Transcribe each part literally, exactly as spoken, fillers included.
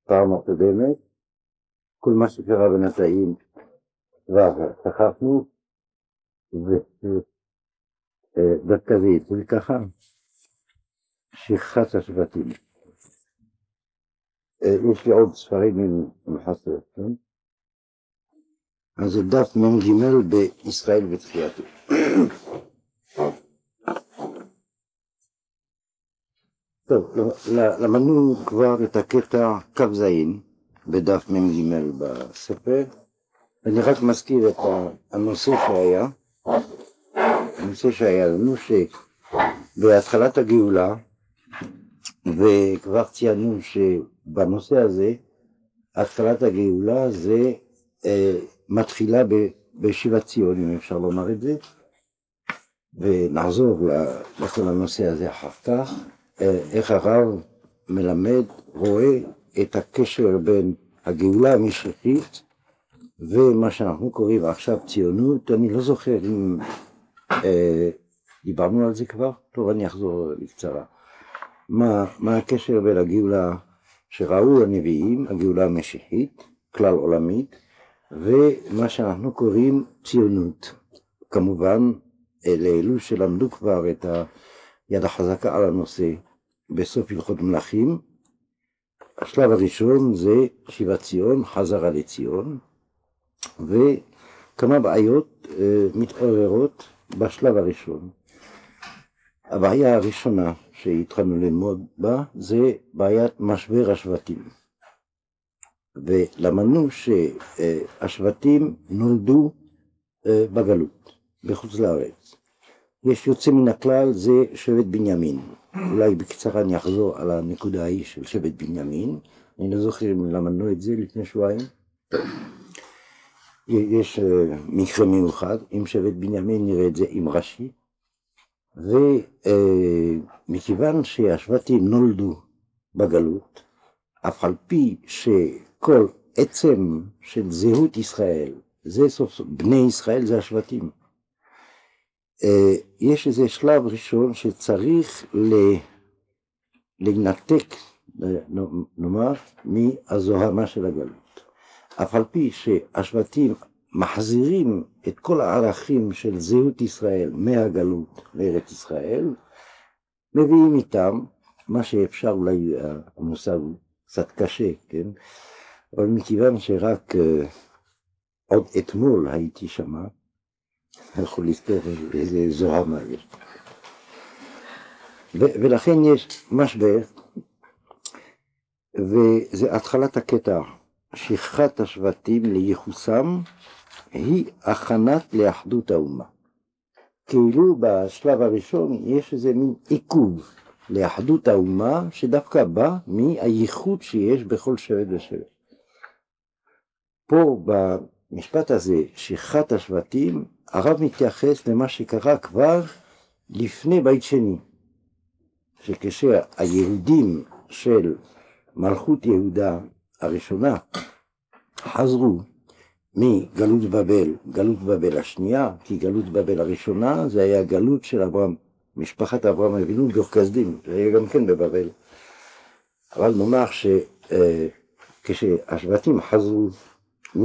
פעם הקודמת, כל מה שקרה בינתיים כבר שכחנו, ודווקא זה יצא ככה, שכחת השבטים. יש לי עוד ספרים עם חסר, כן? אז זה דף מ"ג בישראל ותחייתו. טוב, למדנו כבר את הקטע כ"ז בדף מ"ג בספר, אני רק מזכיר את הנושא שהיה, הנושא שהיה לנו שבהתחלת הגאולה, וכבר ציינו שבנושא הזה, התחלת הגאולה זה אה, מתחילה ב, בשיבת ציון, אם אפשר לומר את זה, ונחזור לכל הנושא הזה אחר כך, אה, איך הרב מלמד, רואה את הקשר בין הגאולה המשיחית, ומה שאנחנו קוראים עכשיו ציונות. אני לא זוכר אם אה, דיברנו על זה כבר, טוב אני אחזור בקצרה. מה, מה הקשר בין הגאולה שראו הנביאים, הגאולה המשיחית, כלל עולמית, ומה שאנחנו קוראים ציונות. כמובן, לאלו שלמדו כבר את היד החזקה על הנושא בסוף הלכות מלכים, השלב הראשון זה שיבת ציון, חזרה לציון, וכמה בעיות אה, מתעוררות בשלב הראשון. הבעיה הראשונה שהתחלנו ללמוד בה זה בעיית משבר השבטים, ולמדנו שהשבטים נולדו בגלות בחוץ לארץ. יש יוצא מן הכלל, זה שבט בנימין. אולי בקצרה אני אחזור על הנקודה ההיא של שבט בנימין, אני לא זוכר אם למדנו את זה לפני שבועיים. יש מקרה מיוחד עם שבט בנימין, נראה את זה עם רש"י, ומכיוון שהשבטים נולדו בגלות, אף על פי שכל עצם של זהות ישראל, זה סוף סוף, בני ישראל זה השבטים, יש איזה שלב ראשון שצריך לנתק, נאמר, מהזוהמה של הגלות. אף על פי שהשבטים מחזירים את כל הערכים של זהות ישראל מהגלות לארץ ישראל, מביאים איתם מה שאפשר, אולי המושג הוא קצת קשה, כן? אבל מכיוון שרק uh, עוד אתמול הייתי שמה, יכול לזכור איזה זוהמה יש. ו- ולכן יש משבר, וזה התחלת הקטע, שכחת השבטים לייחוסם, היא הכנת לאחדות האומה. כאילו בשלב הראשון יש איזה מין עיכוב לאחדות האומה שדווקא בא מהייחוד שיש בכל שבט ושבט. פה במשפט הזה, שכחת השבטים, הרב מתייחס למה שקרה כבר לפני בית שני, שכשהיהודים של מלכות יהודה הראשונה חזרו מגלות בבל, גלות בבל השנייה, כי גלות בבל הראשונה זה היה גלות של אברהם, משפחת אברהם אבינו דור כסדים, זה היה גם כן בבבל. אבל נאמר שכשהשבטים חזרו מ,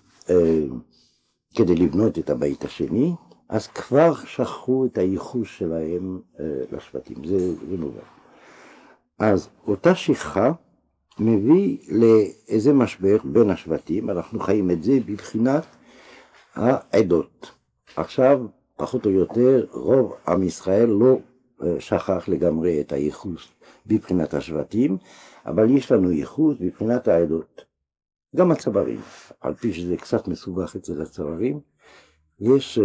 כדי לבנות את הבית השני, אז כבר שכחו את הייחוס שלהם לשבטים, זה, זה נובע. אז אותה שכחה מביא לאיזה משבר בין השבטים, אנחנו חיים את זה בבחינת העדות. עכשיו, פחות או יותר, רוב עם ישראל לא שכח לגמרי את הייחוס בבחינת השבטים, אבל יש לנו ייחוס בבחינת העדות. גם הצברים, על פי שזה קצת מסובך אצל הצברים, יש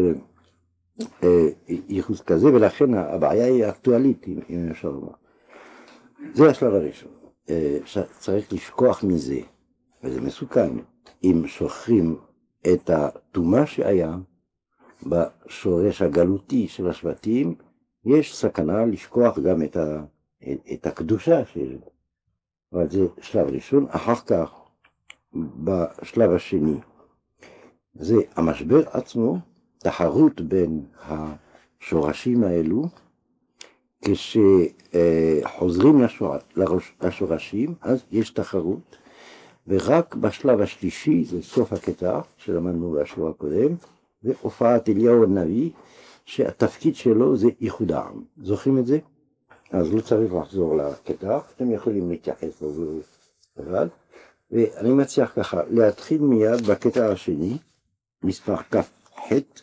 ייחוס כזה, ולכן הבעיה היא אקטואלית, אם אפשר לומר. זה השלב הראשון. צריך לשכוח מזה, וזה מסוכן, אם שוכחים את הטומאה שהיה בשורש הגלותי של השבטים, יש סכנה לשכוח גם את, ה, את, את הקדושה של, אבל זה שלב ראשון. אחר כך, בשלב השני, זה המשבר עצמו, תחרות בין השורשים האלו, כשחוזרים לשורשים, אז יש תחרות, ורק בשלב השלישי, זה סוף הקטע שלמדנו בשיעור הקודם, זה הופעת אליהו הנביא, שהתפקיד שלו זה ייחוד העם. זוכרים את זה? אז לא צריך לחזור לקטע, אתם יכולים להתייחס לזה לבד. ואני מציע ככה, להתחיל מיד בקטע השני, מספר כ"ח.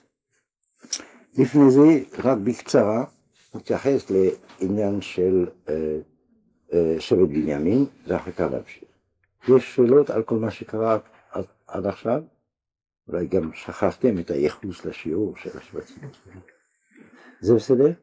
לפני זה, רק בקצרה, נתייחס לעניין של אה, אה, שבט בנימין, ואחר כך להמשיך. יש שאלות על כל מה שקרה עד, עד עכשיו? אולי גם שכחתם את הייחוס לשיעור של השבטים. זה בסדר?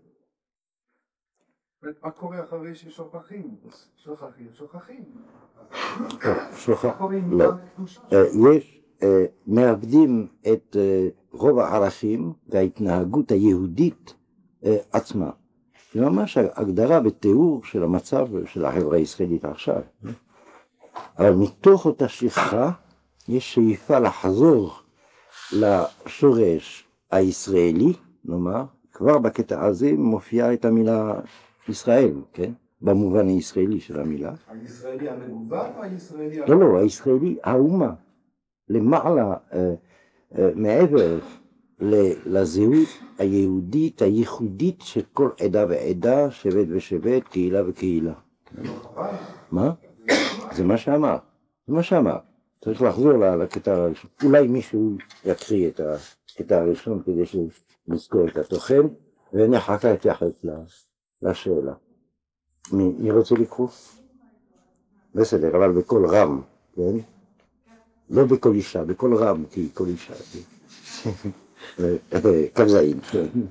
מה קורה אחרי ששוכחים? שוכחים, שוכחים. שוכחים? לא. יש, מאבדים את רוב הערכים וההתנהגות היהודית עצמה. זה ממש הגדרה בתיאור של המצב של החברה הישראלית עכשיו. אבל מתוך אותה שכחה יש שאיפה לחזור לשורש הישראלי, נאמר, כבר בקטע הזה מופיעה את המילה ישראל, כן? במובן הישראלי של המילה. הישראלי המגוון או הישראלי... לא, לא, הישראלי, האומה, למעלה, אה, אה, מעבר לזהות היהודית, הייחודית של כל עדה ועדה, שבט ושבט, קהילה וקהילה. מה? זה מה שאמר, זה מה שאמר. צריך לחזור לקטע הראשון. אולי מישהו יקריא את הקטע הראשון כדי שנזכור את התוכן, ואני אחר כך אתייחס לשאלה. מי, מי רוצה לקרוא? בסדר, אבל בקול רם, כן? לא בקול אישה, בקול רם, כי קול אישה. כבזאים.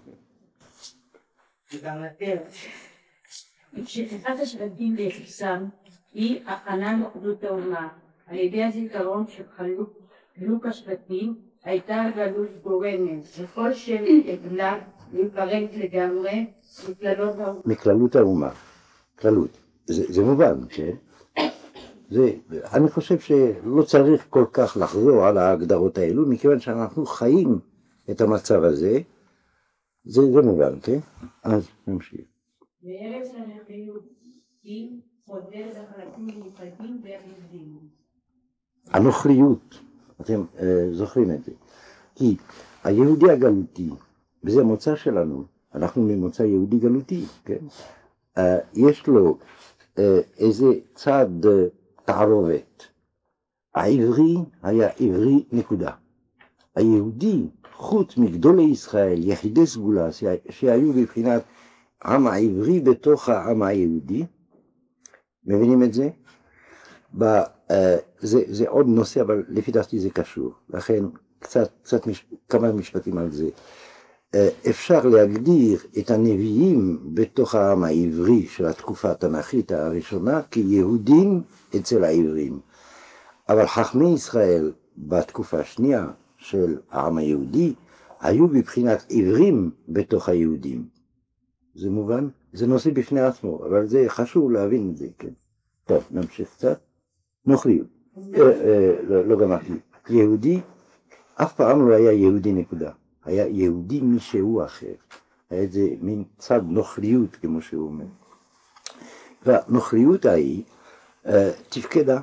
וגם לתת, שאחד השבטים ביחסם היא הכנה לאחדות האומה. על ידי הזיכרון של חילוק השבטים הייתה גלות גורמת, וכל שבט יכלה להיפרד לגמרי מכללות האומה. כללות. זה, זה מובן, כן? זה, אני חושב שלא צריך כל כך לחזור על ההגדרות האלו, מכיוון שאנחנו חיים את המצב הזה, זה, זה מובן, כן? אז נמשיך. בארץ הנכיות היא חודרת החלקים מיוחדים והיהודים. הנוכריות, אתם uh, זוכרים את זה, כי היהודי הגלותי, וזה המוצא שלנו, אנחנו ממוצא יהודי גלותי, כן? Uh, יש לו uh, איזה צד uh, תערובת. העברי היה עברי נקודה. היהודי, חוץ מגדולי ישראל, יחידי סגולה, שהיו בבחינת עם העברי בתוך העם היהודי, מבינים את זה? ב, uh, זה, זה עוד נושא, אבל לפי דעתי זה קשור, לכן קצת, קצת מש, כמה משפטים על זה. Uh, אפשר להגדיר את הנביאים בתוך העם העברי של התקופה התנ"כית הראשונה כיהודים אצל העברים, אבל חכמי ישראל בתקופה השנייה של העם היהודי היו בבחינת עברים בתוך היהודים. זה מובן? זה נושא בפני עצמו, אבל זה חשוב להבין את זה, כן. טוב, נמשיך קצת. נוכריות. לא גמרתי. יהודי אף פעם לא היה יהודי נקודה. היה יהודי מישהו אחר. היה איזה מין צד נוכריות, כמו שהוא אומר. והנוכריות ההיא תפקדה,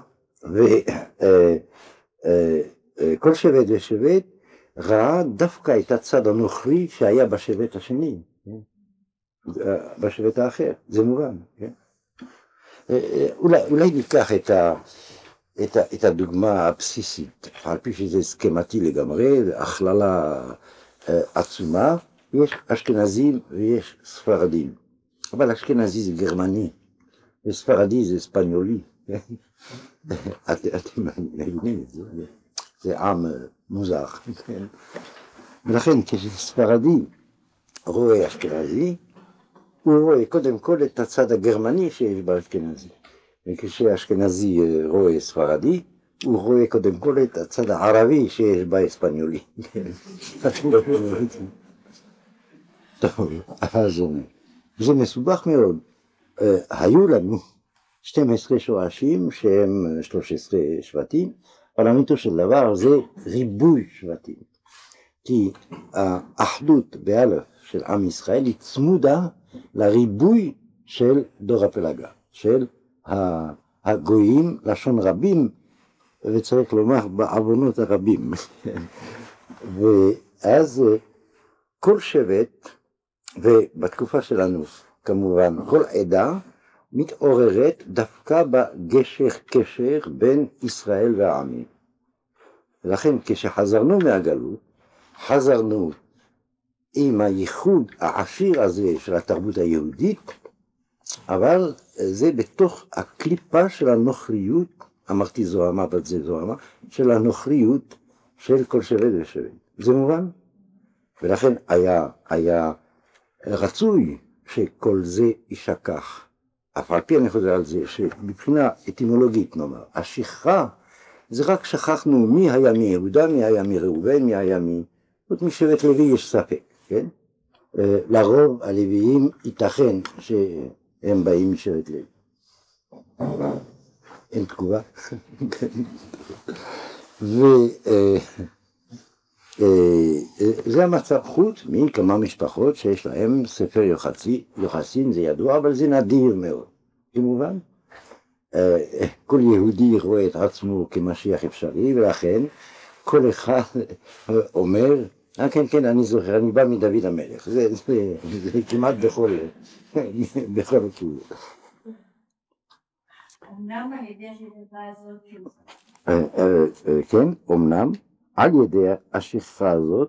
וכל שבט ושבט ראה דווקא את הצד הנוכרי שהיה בשבט השני, בשבט האחר. זה מובן, כן? אולי, אולי ניקח את, ה, את, ה, את הדוגמה הבסיסית, על פי שזה סכמתי לגמרי, הכללה עצומה, יש אשכנזים ויש ספרדים, אבל אשכנזי זה גרמני, וספרדי זה ספניולי, אתם מבינים את זה, זה עם מוזר, ולכן כשספרדי רואה אשכנזי, הוא רואה קודם כל את הצד הגרמני שיש באשכנזי, וכשאשכנזי רואה ספרדי, הוא רואה קודם כל את הצד הערבי שיש באספניולי. טוב, אז זה מסובך מאוד. היו לנו שנים עשר שורשים שהם שלושה עשר שבטים, אבל אמיתו של דבר זה ריבוי שבטים. כי האחדות באלף של עם ישראל היא צמודה לריבוי של דור הפלגה, של הגויים, לשון רבים, וצריך לומר בעוונות הרבים. ואז כל שבט, ובתקופה שלנו כמובן כל עדה, מתעוררת דווקא בגשר קשר בין ישראל והעמים. ולכן כשחזרנו מהגלות, חזרנו עם הייחוד העשיר הזה של התרבות היהודית, אבל זה בתוך הקליפה של הנוכריות, אמרתי זוהמה, אבל זה זוהמה, של הנוכריות של כל שבט ושבט. זה מובן? ולכן היה, היה רצוי שכל זה יישכח. אף על פי אני חוזר על זה, שמבחינה אטימולוגית נאמר, השכחה זה רק שכחנו מי היה מיהודה, מי היה מראובן, מי היה מ... זאת משבט לוי יש ספק, כן? לרוב הלוויים ייתכן שהם באים משבט לוי. אין תגובה. וזה המצב חוץ מכמה משפחות שיש להם ספר יוחסין, זה ידוע, אבל זה נדיר מאוד. כמובן, כל יהודי רואה את עצמו כמשיח אפשרי, ולכן כל אחד אומר, אה כן כן אני זוכר, אני בא מדוד המלך, זה, זה, זה כמעט בכל, בכל הכיוון. אמנם על ידי השכחה הזאת של... כן, אמנם על ידי השכחה הזאת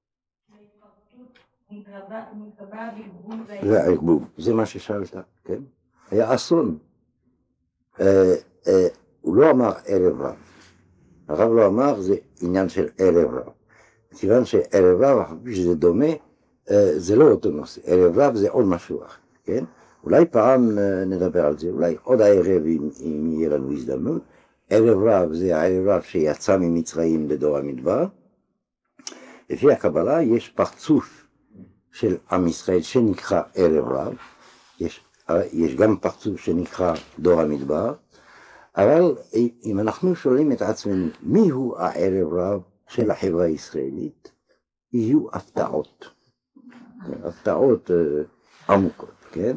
זה הערבוב, זה מה ששאלת, כן? היה אסון. הוא לא אמר ערב רב, הרב לא אמר זה עניין של ערב רב, כיוון שערב רב, שזה דומה, זה לא אותו נושא, ערב רב זה עוד משהו אחר, כן? אולי פעם נדבר על זה, אולי עוד הערב אם, אם יהיה לנו הזדמנות. ערב רב זה הערב רב שיצא ממצרים בדור המדבר. לפי הקבלה יש פרצוף של עם ישראל שנקרא ערב רב, יש, יש גם פרצוף שנקרא דור המדבר, אבל אם אנחנו שואלים את עצמנו מיהו הערב רב של החברה הישראלית, יהיו הפתעות, הפתעות עמוקות, כן?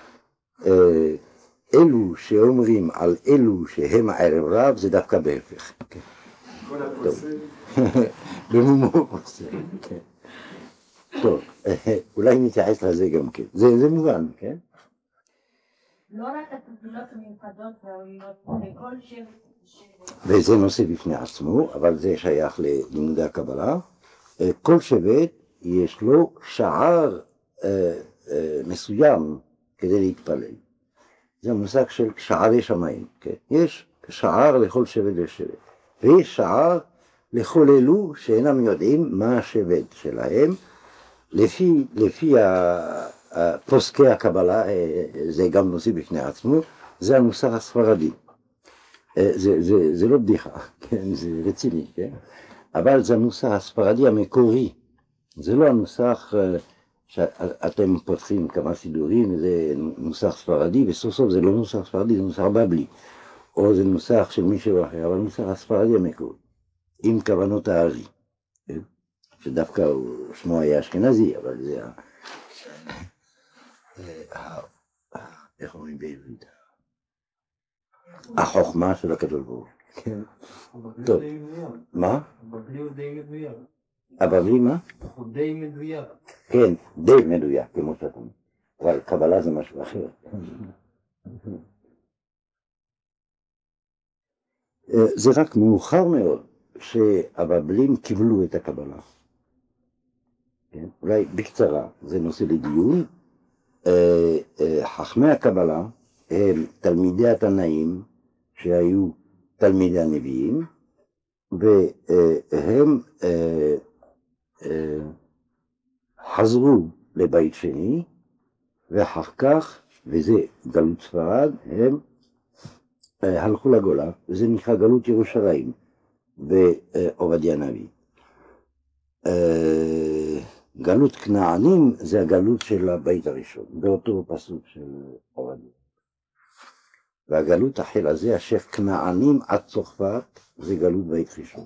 אלו שאומרים על אלו שהם הערב רב זה דווקא בהפך. כל הפוסק. במומו פוסק, כן. טוב, אולי נתייחס לזה גם כן. זה מובן, כן? לא רק התפילות המיוחדות והראויות, לכל שבט. וזה נושא בפני עצמו, אבל זה שייך ללימודי הקבלה. כל שבט יש לו שער מסוים כדי להתפלל. זה המושג של שערי שמיים, כן? יש שער לכל שבט ושבט, ויש שער לכל אלו שאינם יודעים מה השבט שלהם, לפי, לפי פוסקי הקבלה, זה גם נושא בפני עצמו, זה המוסר הספרדי. זה, זה, זה לא בדיחה, כן? זה רציני, כן? אבל זה המוסר הספרדי המקורי, זה לא הנוסח שאתם פותחים כמה סידורים, זה נוסח ספרדי, וסוף סוף זה לא נוסח ספרדי, זה נוסח בבלי, או זה נוסח של מישהו אחר, אבל נוסח הספרדי המקורי, עם כוונות הארי, שדווקא שמו היה אשכנזי, אבל זה איך אומרים בעברית? החוכמה של הקדוש ברוך הוא. טוב, מה? הבבלי הוא די מדויק. הבבלי מה? הוא די מדויק. כן, די מדויק, כמו שאתם. אבל קבלה זה משהו אחר. זה רק מאוחר מאוד שהבבלים קיבלו את הקבלה. אולי בקצרה, זה נושא לדיון. חכמי הקבלה הם תלמידי התנאים שהיו תלמידי הנביאים, והם חזרו לבית שני, ואחר כך, וזה גלות ספרד, הם הלכו לגולה, וזה נקרא גלות ירושלים, ועובדיה הנביא. גלות כנענים זה הגלות של הבית הראשון, באותו פסוק של עובדיה. והגלות החל הזה, אשר כנענים עד צרפת, זה גלות בית ראשון.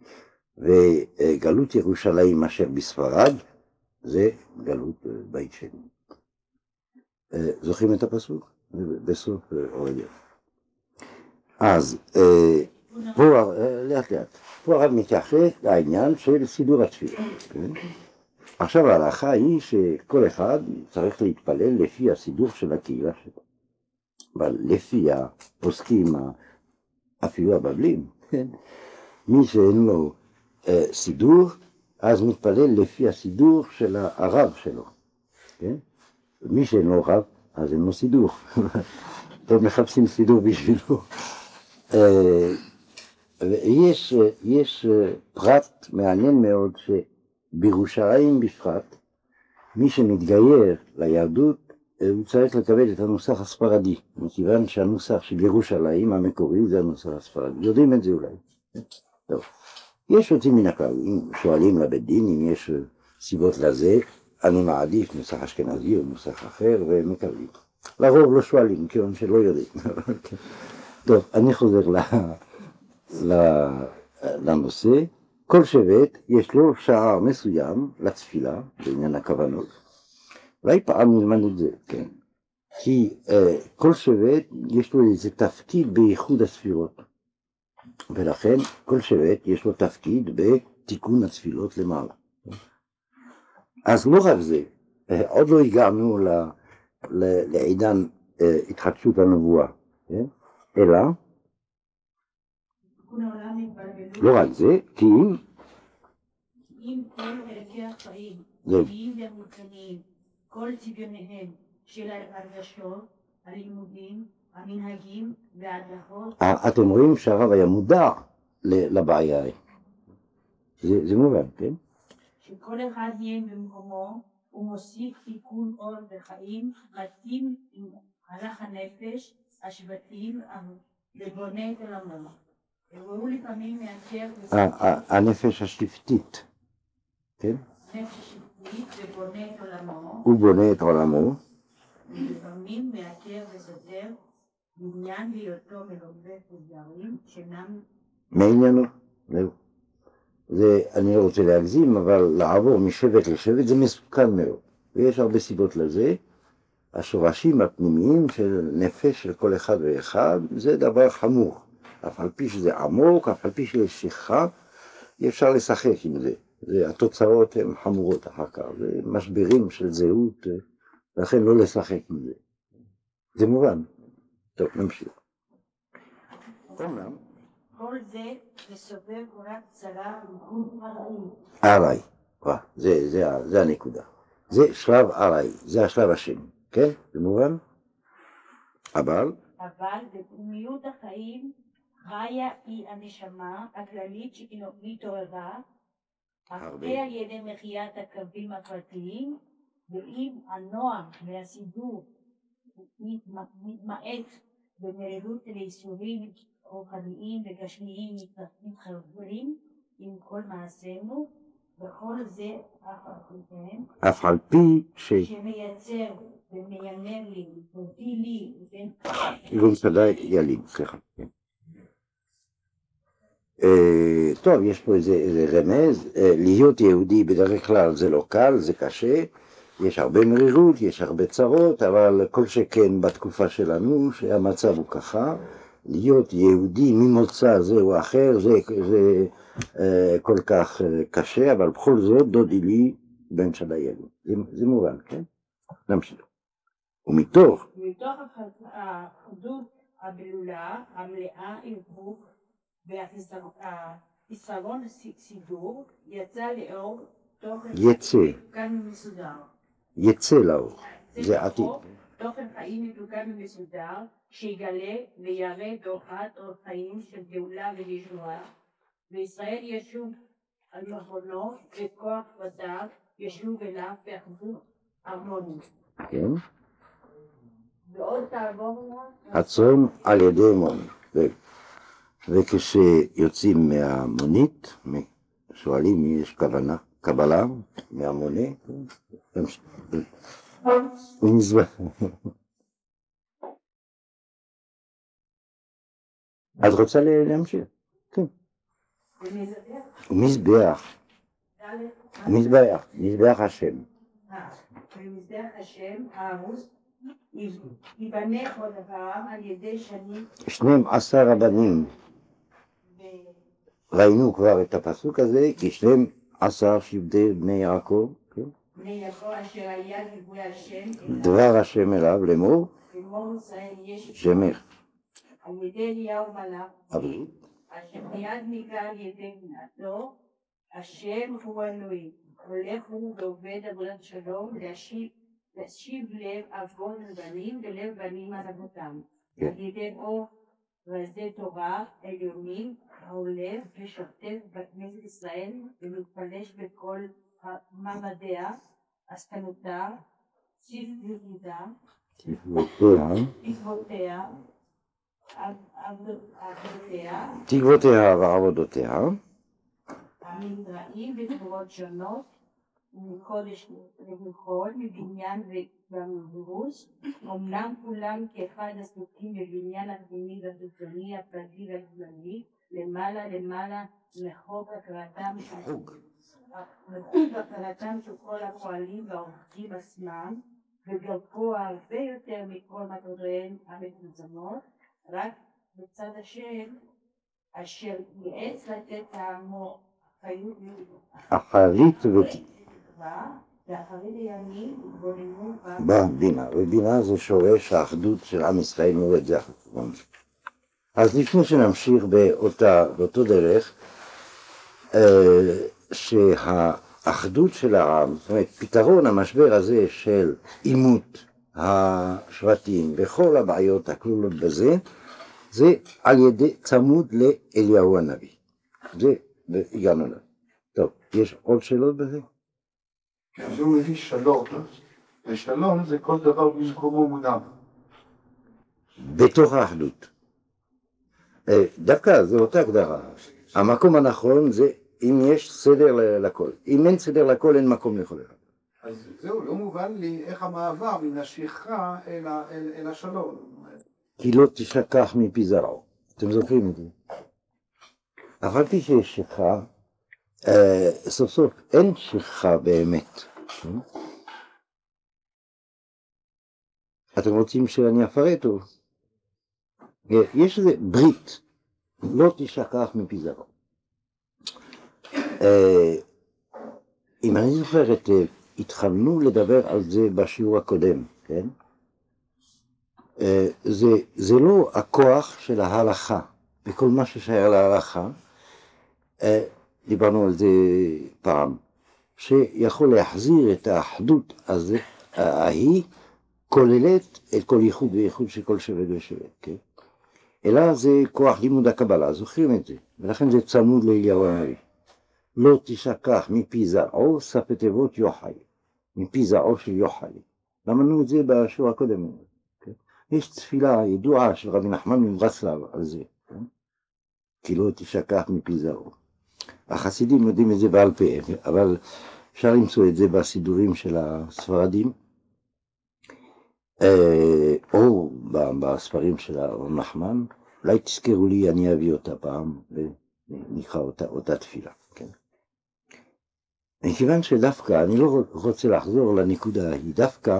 וגלות ירושלים אשר בספרד, זה גלות בית שני. זוכרים את הפסוק? בסוף עובדיה. אז... הוא פה, לאט לאט, פה הרב מתייחס לעניין של סידור התפילה. עכשיו ההלכה היא שכל אחד צריך להתפלל לפי הסידור של הקהילה שלו. אבל לפי הפוסקים, אפילו הבבלים, מי שאין לו סידור, אז מתפלל לפי הסידור של הרב שלו. מי שאין לו רב, אז אין לו סידור. טוב, מחפשים סידור בשבילו. ויש יש פרט מעניין מאוד שבירושלים בפרט, מי שמתגייר ליהדות, הוא צריך לקבל את הנוסח הספרדי, מכיוון שהנוסח של ירושלים המקורי זה הנוסח הספרדי. יודעים את זה אולי? טוב. יש יוצאים מן הכלל, אם שואלים לבית דין, אם יש סיבות לזה, אני מעדיף נוסח אשכנזי או נוסח אחר ומקבלים. לרוב לא שואלים, כיוון שלא יודעים. טוב, אני חוזר ל... לנושא. כל שבט יש לו שעה מסוים לתפילה, בעניין הכוונות. אולי פעם נלמד את זה, כן. כי אה, כל שבט יש לו איזה תפקיד בייחוד הספירות. ולכן כל שבט יש לו תפקיד בתיקון התפילות למעלה. אז לא רק זה, אה, עוד לא הגענו ל, ל, לעידן אה, התחדשות הנבואה, כן? אלא לא רק זה, כי אם אם כל ערכי החיים, טבעיים ומותניים, כל צביוניהם של הרגשות, הלימודים, המנהגים וההדרכות. אתם רואים שהרב היה מודע לבעיה. זה, זה מובן, כן? שכל אחד יהיה במקומו ומוסיף תיקון אור וחיים מתאים עם הלך הנפש, השבטים, לבונה את עולמו. והוא לפעמים מאשר... הנפש השבטית, כן? הנפש השבטית ובונה את עולמו. הוא בונה את עולמו. ולפעמים מאשר וסותר בעניין בהיותו מלווה וזרים שאינם... מעניינו? זהו. זה, אני לא רוצה להגזים, אבל לעבור משבט לשבט זה מסוכן מאוד. ויש הרבה סיבות לזה. השורשים הפנימיים של נפש של כל אחד ואחד זה דבר חמור. אף על פי שזה עמוק, אף על פי שיש שיחה, אי אפשר לשחק עם זה. זה התוצאות הן חמורות אחר כך, זה משברים של זהות, לכן לא לשחק עם זה. זה מובן. טוב, נמשיך. אומנם. כל זה מסובב רק צרה וגון הרעים. הרי, זה, זה, זה הנקודה. זה שלב הרי, זה השלב השני, כן? זה מובן? אבל? אבל בפנימיות החיים חיה היא הנשמה הכללית שמתעוררה הרבה על ידי מחיית הקווים הפרטיים, ואם הנועם והסידור מתמעט במרירות לאיסורים רוחניים וגשמיים מתחברים עם כל מעשינו, וכל זה אף על פי ש... שמייצר ומיימר לי וביא לי ובין... לא מסדי ילין, סליחה. טוב, יש פה איזה רמז, להיות יהודי בדרך כלל זה לא קל, זה קשה, יש הרבה מרירות, יש הרבה צרות, אבל כל שכן בתקופה שלנו שהמצב הוא ככה, להיות יהודי ממוצא זה או אחר זה, זה אה, כל כך אה, קשה, אבל בכל זאת דודי לי בן של הילד. זה, זה מובן, כן? נמשיך. ומתוך מתוך האחדות הבלולה, המלאה איפוק והחיסרון סידור, יצא לאור תוכן יצא. מתוקן ומסודר. יצא לאור, זה עתיד. תוכן חיים מתוקן ומסודר, שיגלה ויראה באורחת אור חיים של גאולה וישועה. וישראל ישוב על מכונו וכוח ודעת ישוב אליו באחדות הרמונית. כן. ועוד תעבור הצום על ידי מונית. וכשיוצאים מהמונית, שואלים מי יש כוונה, קבלה מהמונה, ונזבח. את רוצה להמשיך? כן. ומזבח. מזבח, מזבח השם. ומזבח השם הערוס ייבנה עוד אברהם על ידי שנים. שנים עשר רבנים. ראינו כבר את הפסוק הזה, כי שנים עשר שבטי בני יעקב, כן? בני יעקב אשר היה דיבוי השם, דבר השם אליו לאמור, לאמור ישראל יש שמך. על ידי אליהו מלאך, אבל אשר מיד ניגע על ידי בנתו, השם הוא אלוהים, הולך הוא ועובד עבודת שלום, להשיב, להשיב לב אבות לבנים ולב בנים על אבותם, כן. על ידי אור רזי תורה עליונים ההולך ושוטף בכנסת ישראל ומתפלש בכל מעמדיה, השכלותה, צבעותה, תקוותיה, עבודותיה, תקוותיה ועבודותיה, המנראים בתמורות שונות, מקודש למחול, מבניין ובמבורוס, אמנם כולם כאחד עסוקים בבניין הפנימי והחיצוני, הפרטי והכללי, למעלה למעלה לחוק הכרתם של לחוק הכרתם של כל הפועלים והעובדים עצמם, וגרפו הרבה יותר מכל מטרותיהם המצומצמות, רק בצד השם אשר יעץ לתת לעמו חיות אחרית ותקווה, ואחרית הימים התבוננו בבינה, ובינה זה שורש האחדות של עם ישראל, נראה את זה החשבון. אז לפני שנמשיך באותה, באותו דרך, שהאחדות של העם, זאת אומרת, פתרון המשבר הזה של אימות השבטים וכל הבעיות הכלולות בזה, זה על ידי צמוד לאליהו הנביא. זה, והגענו לה. טוב, יש עוד שאלות בזה? אז הוא מביא שלום, ושלום זה כל דבר במקומו מונח. בתוך האחדות. דווקא זו אותה הגדרה. המקום הנכון זה אם יש סדר לכל. אם אין סדר לכל, אין מקום לכל אחד. אז זהו, לא מובן לי איך המעבר מן השכחה אל, אל, אל השלום. כי לא תשכח מפי זרעו. אתם זוכרים את זה? אף על פי שיש שכחה, אה, סוף סוף אין שכחה באמת. אתם רוצים שאני אפרט או? יש איזה ברית, לא תשכח מפי זרעו. אה, אם אני זוכר את, התחלנו לדבר על זה בשיעור הקודם, כן? זה, זה לא הכוח של ההלכה, וכל מה ששייך להלכה, דיברנו על זה פעם, שיכול להחזיר את האחדות הזה, ההיא, כוללת את כל ייחוד וייחוד של כל שבט ושבט, כן? אלא זה כוח לימוד הקבלה, זוכרים את זה, ולכן זה צמוד לאליהו הנביא. לא תשכח מפי זרעו, שפת תיבות יוחאי, מפי זרעו של יוחאי. למדנו את זה בשיעור הקודם. יש תפילה ידועה של רבי נחמן מברסלב על זה, כן? כי לא תשכח מפי זרעו. החסידים יודעים את זה בעל פה, אבל אפשר למצוא את זה בסידורים של הספרדים, או בספרים של רבי נחמן. אולי תזכרו לי, אני אביא אותה פעם ונקרא אותה, אותה תפילה, כן? מכיוון שדווקא, אני לא רוצה לחזור לנקודה ההיא, דווקא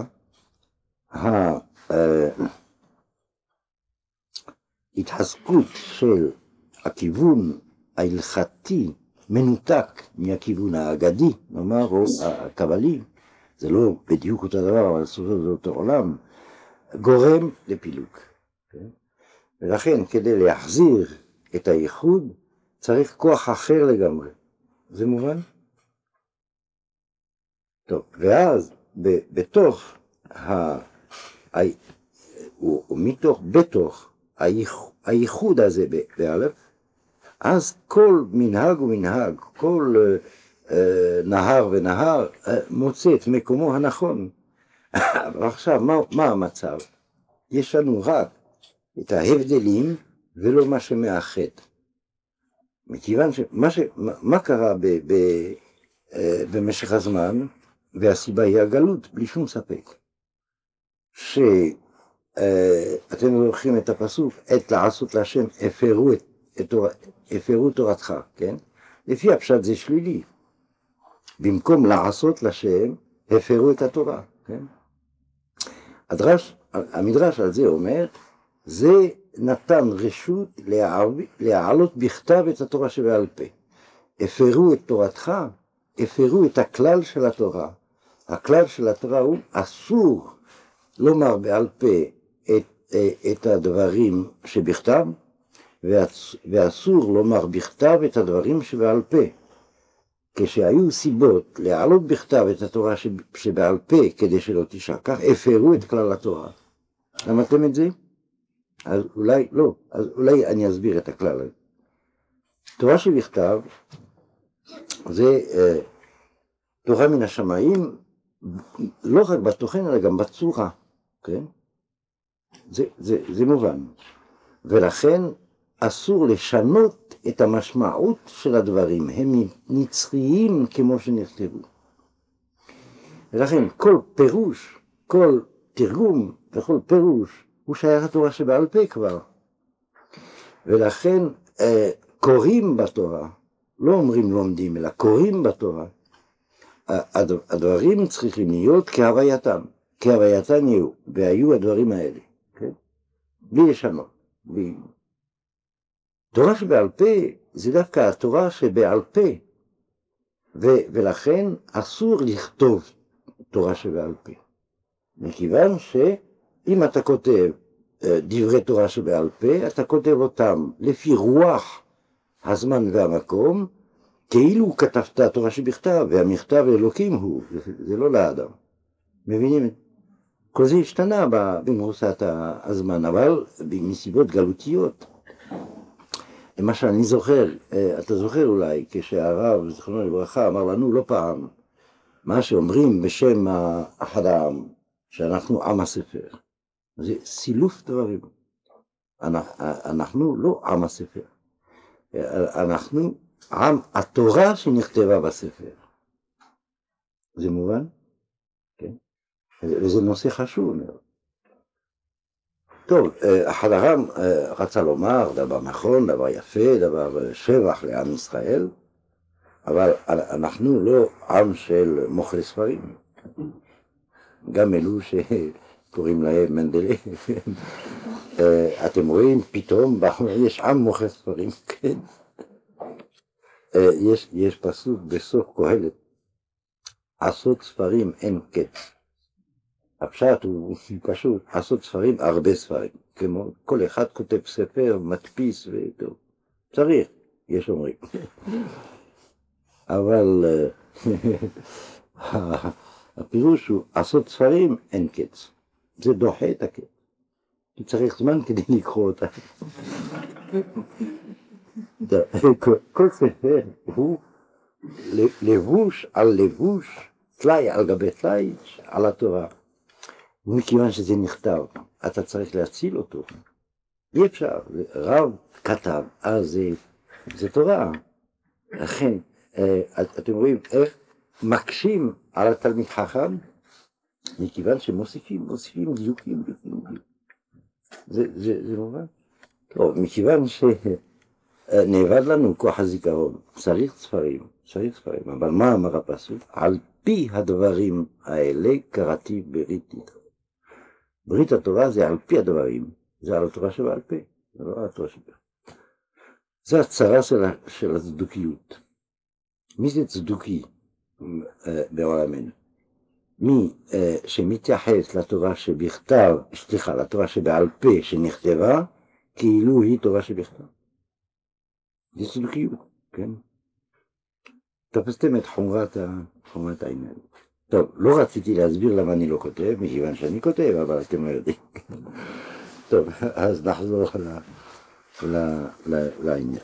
ההתחזקות של הכיוון ההלכתי מנותק מהכיוון האגדי, נאמר, או הקבלי, זה לא בדיוק אותו דבר, אבל סוף זה אותו עולם, גורם לפילוג. כן? ולכן, כדי להחזיר את הייחוד, צריך כוח אחר לגמרי. זה מובן? טוב, ואז ב- בתוך ה... ומתוך, בתוך הייחוד הזה באלף, אז כל מנהג ומנהג, כל uh, נהר ונהר uh, מוצא את מקומו הנכון. אבל עכשיו, מה, מה המצב? יש לנו רק את ההבדלים ולא מה שמאחד. מכיוון שמה ש... מה קרה ב... ב... uh, במשך הזמן, והסיבה היא הגלות, בלי שום ספק. שאתם זוכרים את הפסוק, עת לעשות להשם, הפרו, את, את תור... הפרו תורתך, כן? לפי הפשט זה שלילי. במקום לעשות להשם, הפרו את התורה, כן? הדרש, המדרש על זה אומר, זה נתן רשות להעלות בכתב את התורה שבעל פה. הפרו את תורתך, הפרו את הכלל של התורה. הכלל של התורה הוא אסור לומר בעל פה את, את הדברים שבכתב, ואסור לומר בכתב את הדברים שבעל פה. כשהיו סיבות להעלות בכתב את התורה שבעל פה כדי שלא תשכח, הפרו את כלל התורה. למדתם את זה? אז אולי, לא, אז אולי אני אסביר את הכלל הזה. תורה שבכתב זה אה, תורה מן השמיים, לא רק בתוכן אלא גם בצורה, כן? זה, זה, זה מובן. ולכן אסור לשנות את המשמעות של הדברים, הם נצחיים כמו שנכתבו. ולכן כל פירוש, כל תרגום וכל פירוש הוא שייך התורה שבעל פה כבר. ולכן אה, קוראים בתורה, לא אומרים לומדים, אלא קוראים בתורה. הדברים צריכים להיות כהווייתם, כהווייתם יהיו, והיו הדברים האלה, כן? בלי לשנות, בלי... תורה שבעל פה זה דווקא התורה שבעל פה, ו- ולכן אסור לכתוב תורה שבעל פה. מכיוון שאם אתה כותב דברי תורה שבעל פה, אתה כותב אותם לפי רוח הזמן והמקום, כאילו כתבת תורה שבכתב, והמכתב אלוקים הוא, זה, זה לא לאדם. מבינים? כל זה השתנה במרוצת הזמן, אבל מסיבות גלותיות. למשל, אני זוכר, אתה זוכר אולי, כשהרב, זכרונו לברכה, אמר לנו לא פעם, מה שאומרים בשם אחד העם, שאנחנו עם הספר. זה סילוף דברים. אנחנו לא עם הספר. אנחנו עם התורה שנכתבה בספר. זה מובן? כן? וזה נושא חשוב מאוד. טוב, אחד הרב רצה לומר דבר נכון, דבר יפה, דבר שבח לעם ישראל, אבל אנחנו לא עם של מוכלי ספרים. גם אלו שקוראים להם מנדלי. אתם רואים, פתאום יש עם מוכלי ספרים, כן? יש, יש פסוק בסוף קהלת, עשות ספרים אין קץ. הפשט הוא פשוט, עשות ספרים הרבה ספרים, כמו כל אחד כותב ספר, מדפיס וטוב. צריך, יש אומרים. אבל הפירוש הוא, עשות ספרים אין קץ. זה דוחה את הקץ. כי צריך זמן כדי לקרוא אותה. כל ספר הוא לבוש על לבוש, תלאי על גבי תלאי, על התורה. מכיוון שזה נכתב, אתה צריך להציל אותו. אי אפשר, רב כתב, אז זה, זה תורה. לכן, אתם רואים איך מקשים על התלמיד חכם, מכיוון שמוסיפים, מוסיפים דיוקים, דיוקים. זה, זה, זה מובן? טוב, מכיוון שנאבד לנו כוח הזיכרון, צריך ספרים, צריך ספרים, אבל מה אמר הפסוק? על פי הדברים האלה קראתי ברית איתו. ברית התורה זה על פי הדברים, זה על התורה שבעל פה, זה לא על התורה שבעל פה. זה הצרה של, של הצדוקיות. מי זה צדוקי בעולמנו? מי שמתייחס לתורה שבכתב, סליחה, לתורה שבעל פה שנכתבה, כאילו היא תורה שבכתב. זה צדוקיות, כן? תפסתם את חומרת, חומרת העניין. טוב, לא רציתי להסביר למה אני לא כותב, מכיוון שאני כותב, אבל אתם לא יודעים. טוב, אז נחזור לעניין.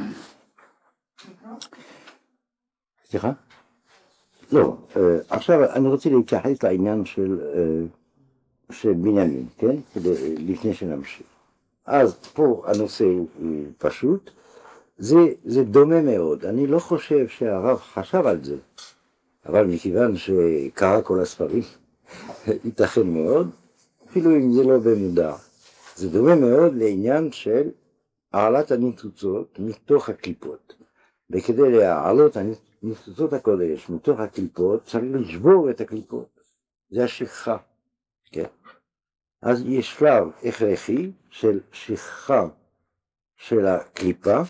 סליחה? לא, עכשיו אני רוצה להתייחס לעניין של בנימין, כן? לפני שנמשיך. אז פה הנושא הוא פשוט, זה דומה מאוד. אני לא חושב שהרב חשב על זה. אבל מכיוון שקרא כל הספרים, ייתכן מאוד, אפילו אם זה לא במודע, זה דומה מאוד לעניין של העלת הניצוצות מתוך הקליפות. וכדי להעלות הניצוצות הקודש מתוך הקליפות, צריך לשבור את הקליפות. זה השכחה, כן? אז יש שלב הכרחי של שכחה של הקליפה,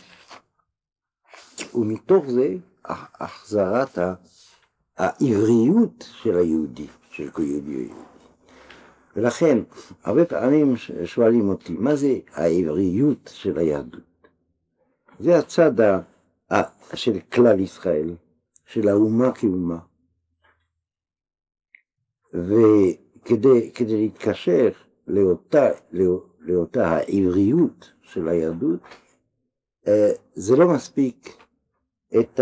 ומתוך זה החזרת העבריות של היהודי, של כל יהודי ויהודי. ולכן, הרבה פעמים שואלים אותי, מה זה העבריות של היהדות? זה הצד של כלל ישראל, של האומה כאומה. וכדי כדי להתקשר לאותה, לאותה העבריות של היהדות, זה לא מספיק את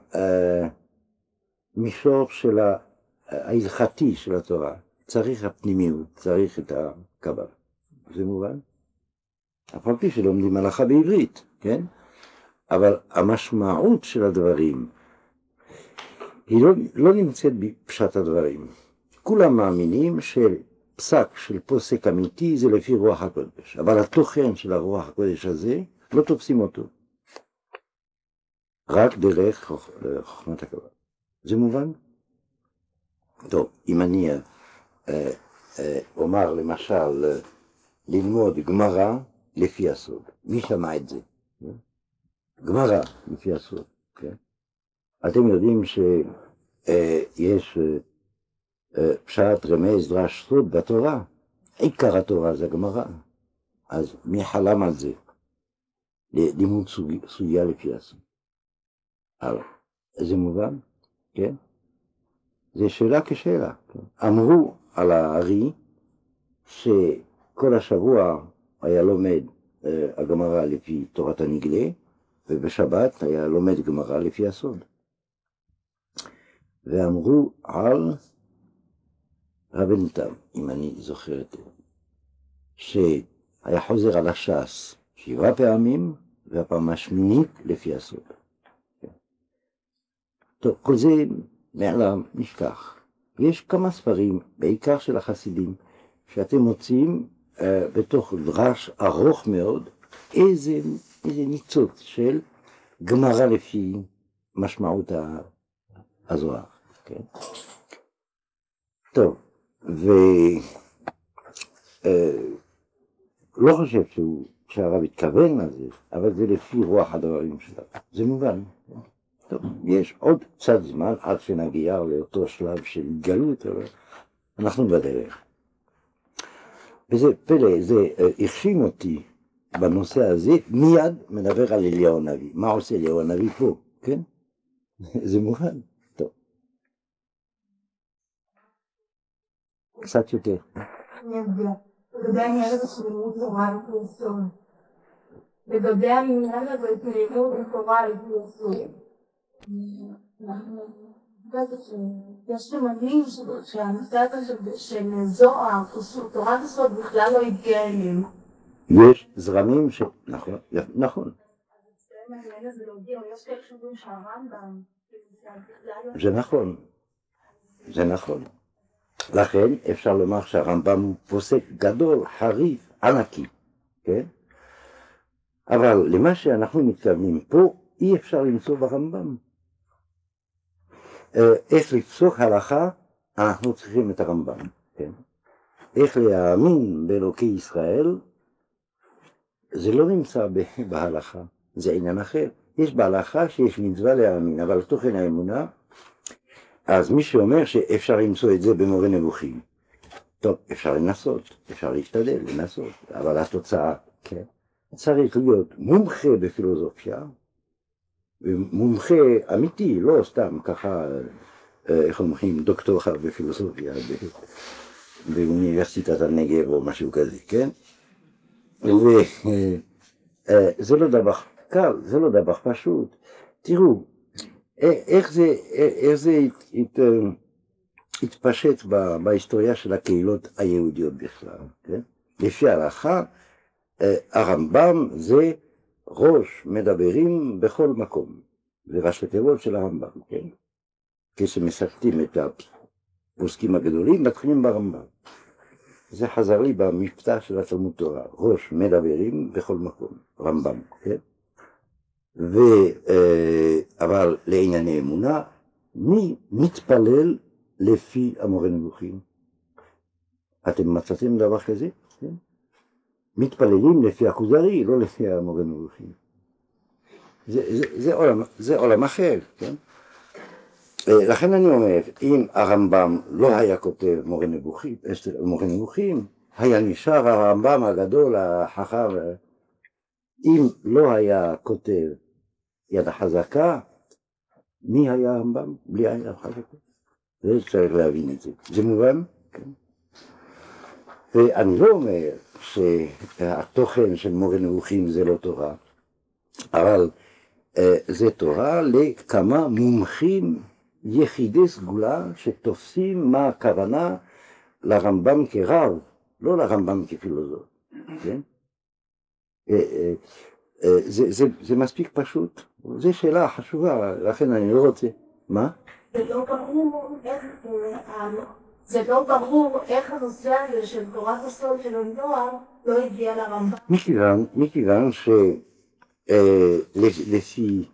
המישור של ההלכתי של התורה. צריך הפנימיות, צריך את הקבלה. זה מובן? אף על פי שלומדים הלכה בעברית, כן? אבל המשמעות של הדברים היא לא, לא נמצאת בפשט הדברים. כולם מאמינים של פסק של פוסק אמיתי זה לפי רוח הקודש, אבל התוכן של הרוח הקודש הזה לא תופסים אותו. רק דרך חוכמת הקבלה. זה מובן? טוב, אם אני אה, אה, אומר למשל ללמוד גמרא לפי הסוד, מי שמע את זה? גמרא לפי הסוד, כן? אתם יודעים שיש פשט, רמז, דרש, סוד בתורה. עיקר התורה זה גמרא. אז מי חלם על זה? לימוד סוגיה לפי הסוד. זה מובן? כן? זה שאלה כשאלה. כן? אמרו על הארי שכל השבוע היה לומד הגמרא לפי תורת הנגלה, ובשבת היה לומד גמרא לפי הסוד. ואמרו על רבן תם, אם אני זוכר את זה, שהיה חוזר על הש"ס שבעה פעמים, והפעם השמינית לפי הסוד. טוב, כל זה מעלה נשכח. יש כמה ספרים, בעיקר של החסידים, שאתם מוצאים אה, בתוך דרש ארוך מאוד, איזה, איזה ניצוץ של גמרא לפי משמעות הזוהר. כן? טוב, ולא אה, חושב שהוא, שהרב התכוון לזה, אבל זה לפי רוח הדברים שלו. זה מובן. טוב, יש עוד קצת זמן עד שנגיע לאותו שלב של גלות, אבל אנחנו בדרך. וזה פלא, זה החשים אותי בנושא הזה, מיד מדבר על אליהו הנביא. מה עושה אליהו הנביא פה, כן? זה מובן. טוב. קצת יותר. לגבי העניין הזה של לימוד תורה ופרסום. לגבי העניין הזה של לימוד תורה ופרסום. יש למדים שהנושא הזה של זוהר, תורת הסוד בכלל לא הגיע אליהם. יש זרמים ש... נכון, נכון. זה נכון, זה נכון. לכן אפשר לומר שהרמב"ם הוא פוסק גדול, חריף, ענקי, כן? אבל למה שאנחנו מתכוונים פה, אי אפשר למצוא ברמב"ם. איך לפסוק הלכה, אנחנו צריכים את הרמב"ם, כן? איך להאמין באלוקי ישראל, זה לא נמצא בהלכה, זה עניין אחר. יש בהלכה שיש מצווה להאמין, אבל תוכן האמונה, אז מי שאומר שאפשר למצוא את זה במורה נבוכים, טוב, אפשר לנסות, אפשר להשתדל, לנסות, אבל התוצאה, כן? צריך להיות מומחה בפילוסופיה, מומחה אמיתי, לא סתם ככה, איך אומרים, דוקטורט בפילוסופיה באוניברסיטת הנגב או משהו כזה, כן? וזה לא דבר קל, זה לא דבר פשוט. תראו, איך זה, איך זה הת, התפשט בהיסטוריה של הקהילות היהודיות בכלל, כן? לפי ההלכה, הרמב"ם זה ראש מדברים בכל מקום, זה ראשי תיבות של הרמב"ם, כן? כשמסכתים את הפוסקים הגדולים, מתחילים ברמב"ם. זה חזר לי במבטא של התלמוד תורה, ראש מדברים בכל מקום, רמב"ם, כן? ו, אבל לענייני אמונה, מי מתפלל לפי המורה נבוכים? אתם מצאתם דבר כזה? כן? מתפללים לפי הכוזרי, לא לפי המורה נבוכים. זה, זה, זה, עולם, זה עולם אחר, כן? לכן אני אומר, אם הרמב"ם לא היה כותב מורה נבוכים, מורה נבוכים, היה נשאר הרמב"ם הגדול, החכם, אם לא היה כותב יד החזקה, מי היה הרמב"ם בלי יד החזקה? זה צריך להבין את זה. זה מובן? כן. ואני לא אומר שהתוכן של מורה נבוכים זה לא תורה, אבל זה תורה לכמה מומחים יחידי סגולה שתופסים מה הכוונה לרמב"ם כרב, לא לרמב"ם כפילוסוף, כן? זה, זה, זה מספיק פשוט, זו שאלה חשובה, לכן אני לא רוצה. מה? זה לא ברור איך, זה לא ברור איך הנושא הזה של תורת הסוד של הנוער לא הגיע לרמב"ם. מכיוון, מכיוון שלפי,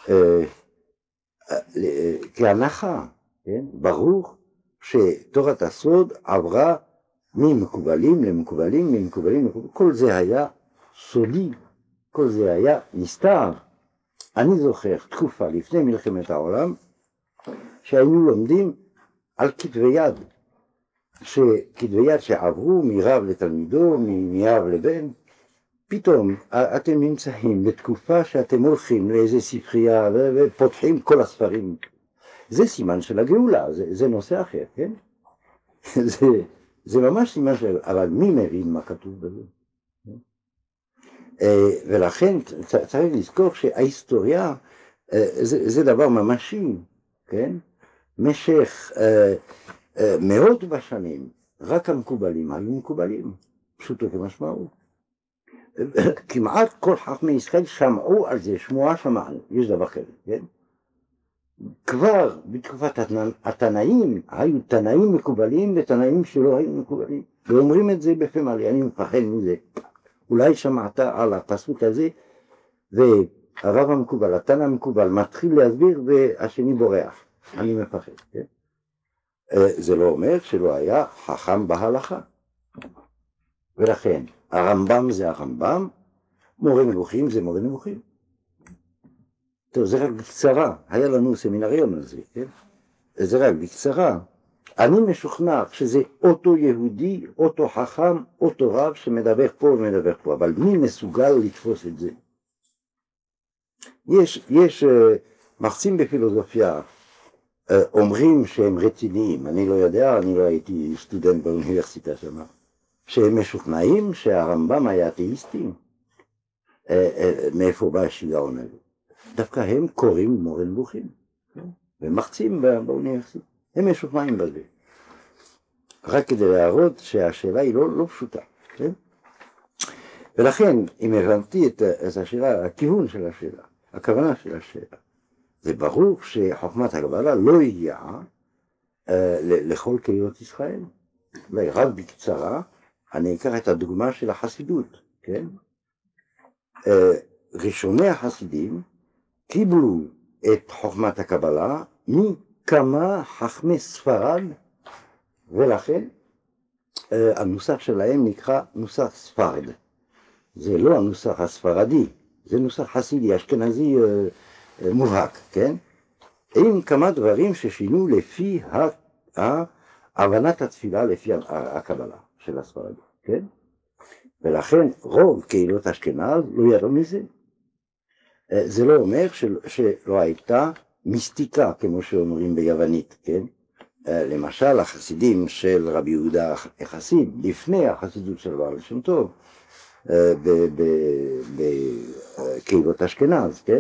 כהנחה, כן? ברור שתורת הסוד עברה ממקובלים למקובלים, ממקובלים למקובלים, כל זה היה סודי, כל זה היה נסתר. אני זוכר תקופה לפני מלחמת העולם שהיינו לומדים על כתבי יד, שכתבי יד שעברו מרב לתלמידו, מאב לבן. פתאום אתם נמצאים בתקופה שאתם הולכים לאיזה ספרייה ופותחים כל הספרים. זה סימן של הגאולה, זה, זה נושא אחר, כן? זה, זה ממש סימן של... אבל מי מבין מה כתוב בזה? ולכן צריך לזכור שההיסטוריה זה, זה דבר ממשי, כן? משך מאות בשנים רק המקובלים היו מקובלים, פשוטו כמשמעו. כמעט כל חכמי ישראל שמעו על זה, שמועה שמענו, יש דבר כזה, כן? כבר בתקופת התנאים היו תנאים מקובלים ותנאים שלא היו מקובלים, ואומרים את זה בפה מלא, אני מפחד מזה. אולי שמעת על הפסוק הזה, והרב המקובל, התנא המקובל, מתחיל להסביר והשני בורח, אני מפחד, כן? זה לא אומר שלא היה חכם בהלכה, ולכן הרמב"ם זה הרמב"ם, מורה נבוכים זה מורה נבוכים. טוב, זה רק בקצרה, היה לנו סמינריון על זה, כן? זה רק בקצרה. אני משוכנע שזה אותו יהודי, אותו חכם, אותו רב שמדבר פה ומדבר פה, אבל מי מסוגל לתפוס את זה? יש, יש uh, מרצים בפילוסופיה, uh, אומרים שהם רציניים, אני לא יודע, אני לא הייתי סטודנט באוניברסיטה שמה, שהם משוכנעים שהרמב"ם היה אתאיסטי. Uh, uh, מאיפה בא השיגעון הזה? דווקא הם קוראים מורה נבוכים, ומרצים באוניברסיטה, הם משוכנעים בזה. רק כדי להראות שהשאלה היא לא, לא פשוטה, כן? ולכן, אם הבנתי את, את השאלה, הכיוון של השאלה, הכוונה של השאלה, זה ברור שחוכמת הקבלה לא הגיעה אה, לכל קהילות ישראל. אולי רק בקצרה, אני אקח את הדוגמה של החסידות, כן? אה, ראשוני החסידים קיבלו את חוכמת הקבלה מכמה חכמי ספרד, ולכן אה, הנוסח שלהם נקרא נוסח ספרד. זה לא הנוסח הספרדי, זה נוסח חסידי, אשכנזי אה, אה, מובהק, כן? עם כמה דברים ששינו לפי הבנת התפילה, לפי הקבלה של הספרדי, כן? ולכן רוב קהילות אשכנז לא ידעו מזה. זה לא אומר של, שלא הייתה מיסטיקה, כמו שאומרים ביוונית, כן? למשל, החסידים של רבי יהודה החסיד, לפני החסידות של בעל שם טוב, בקהילות אשכנז, כן?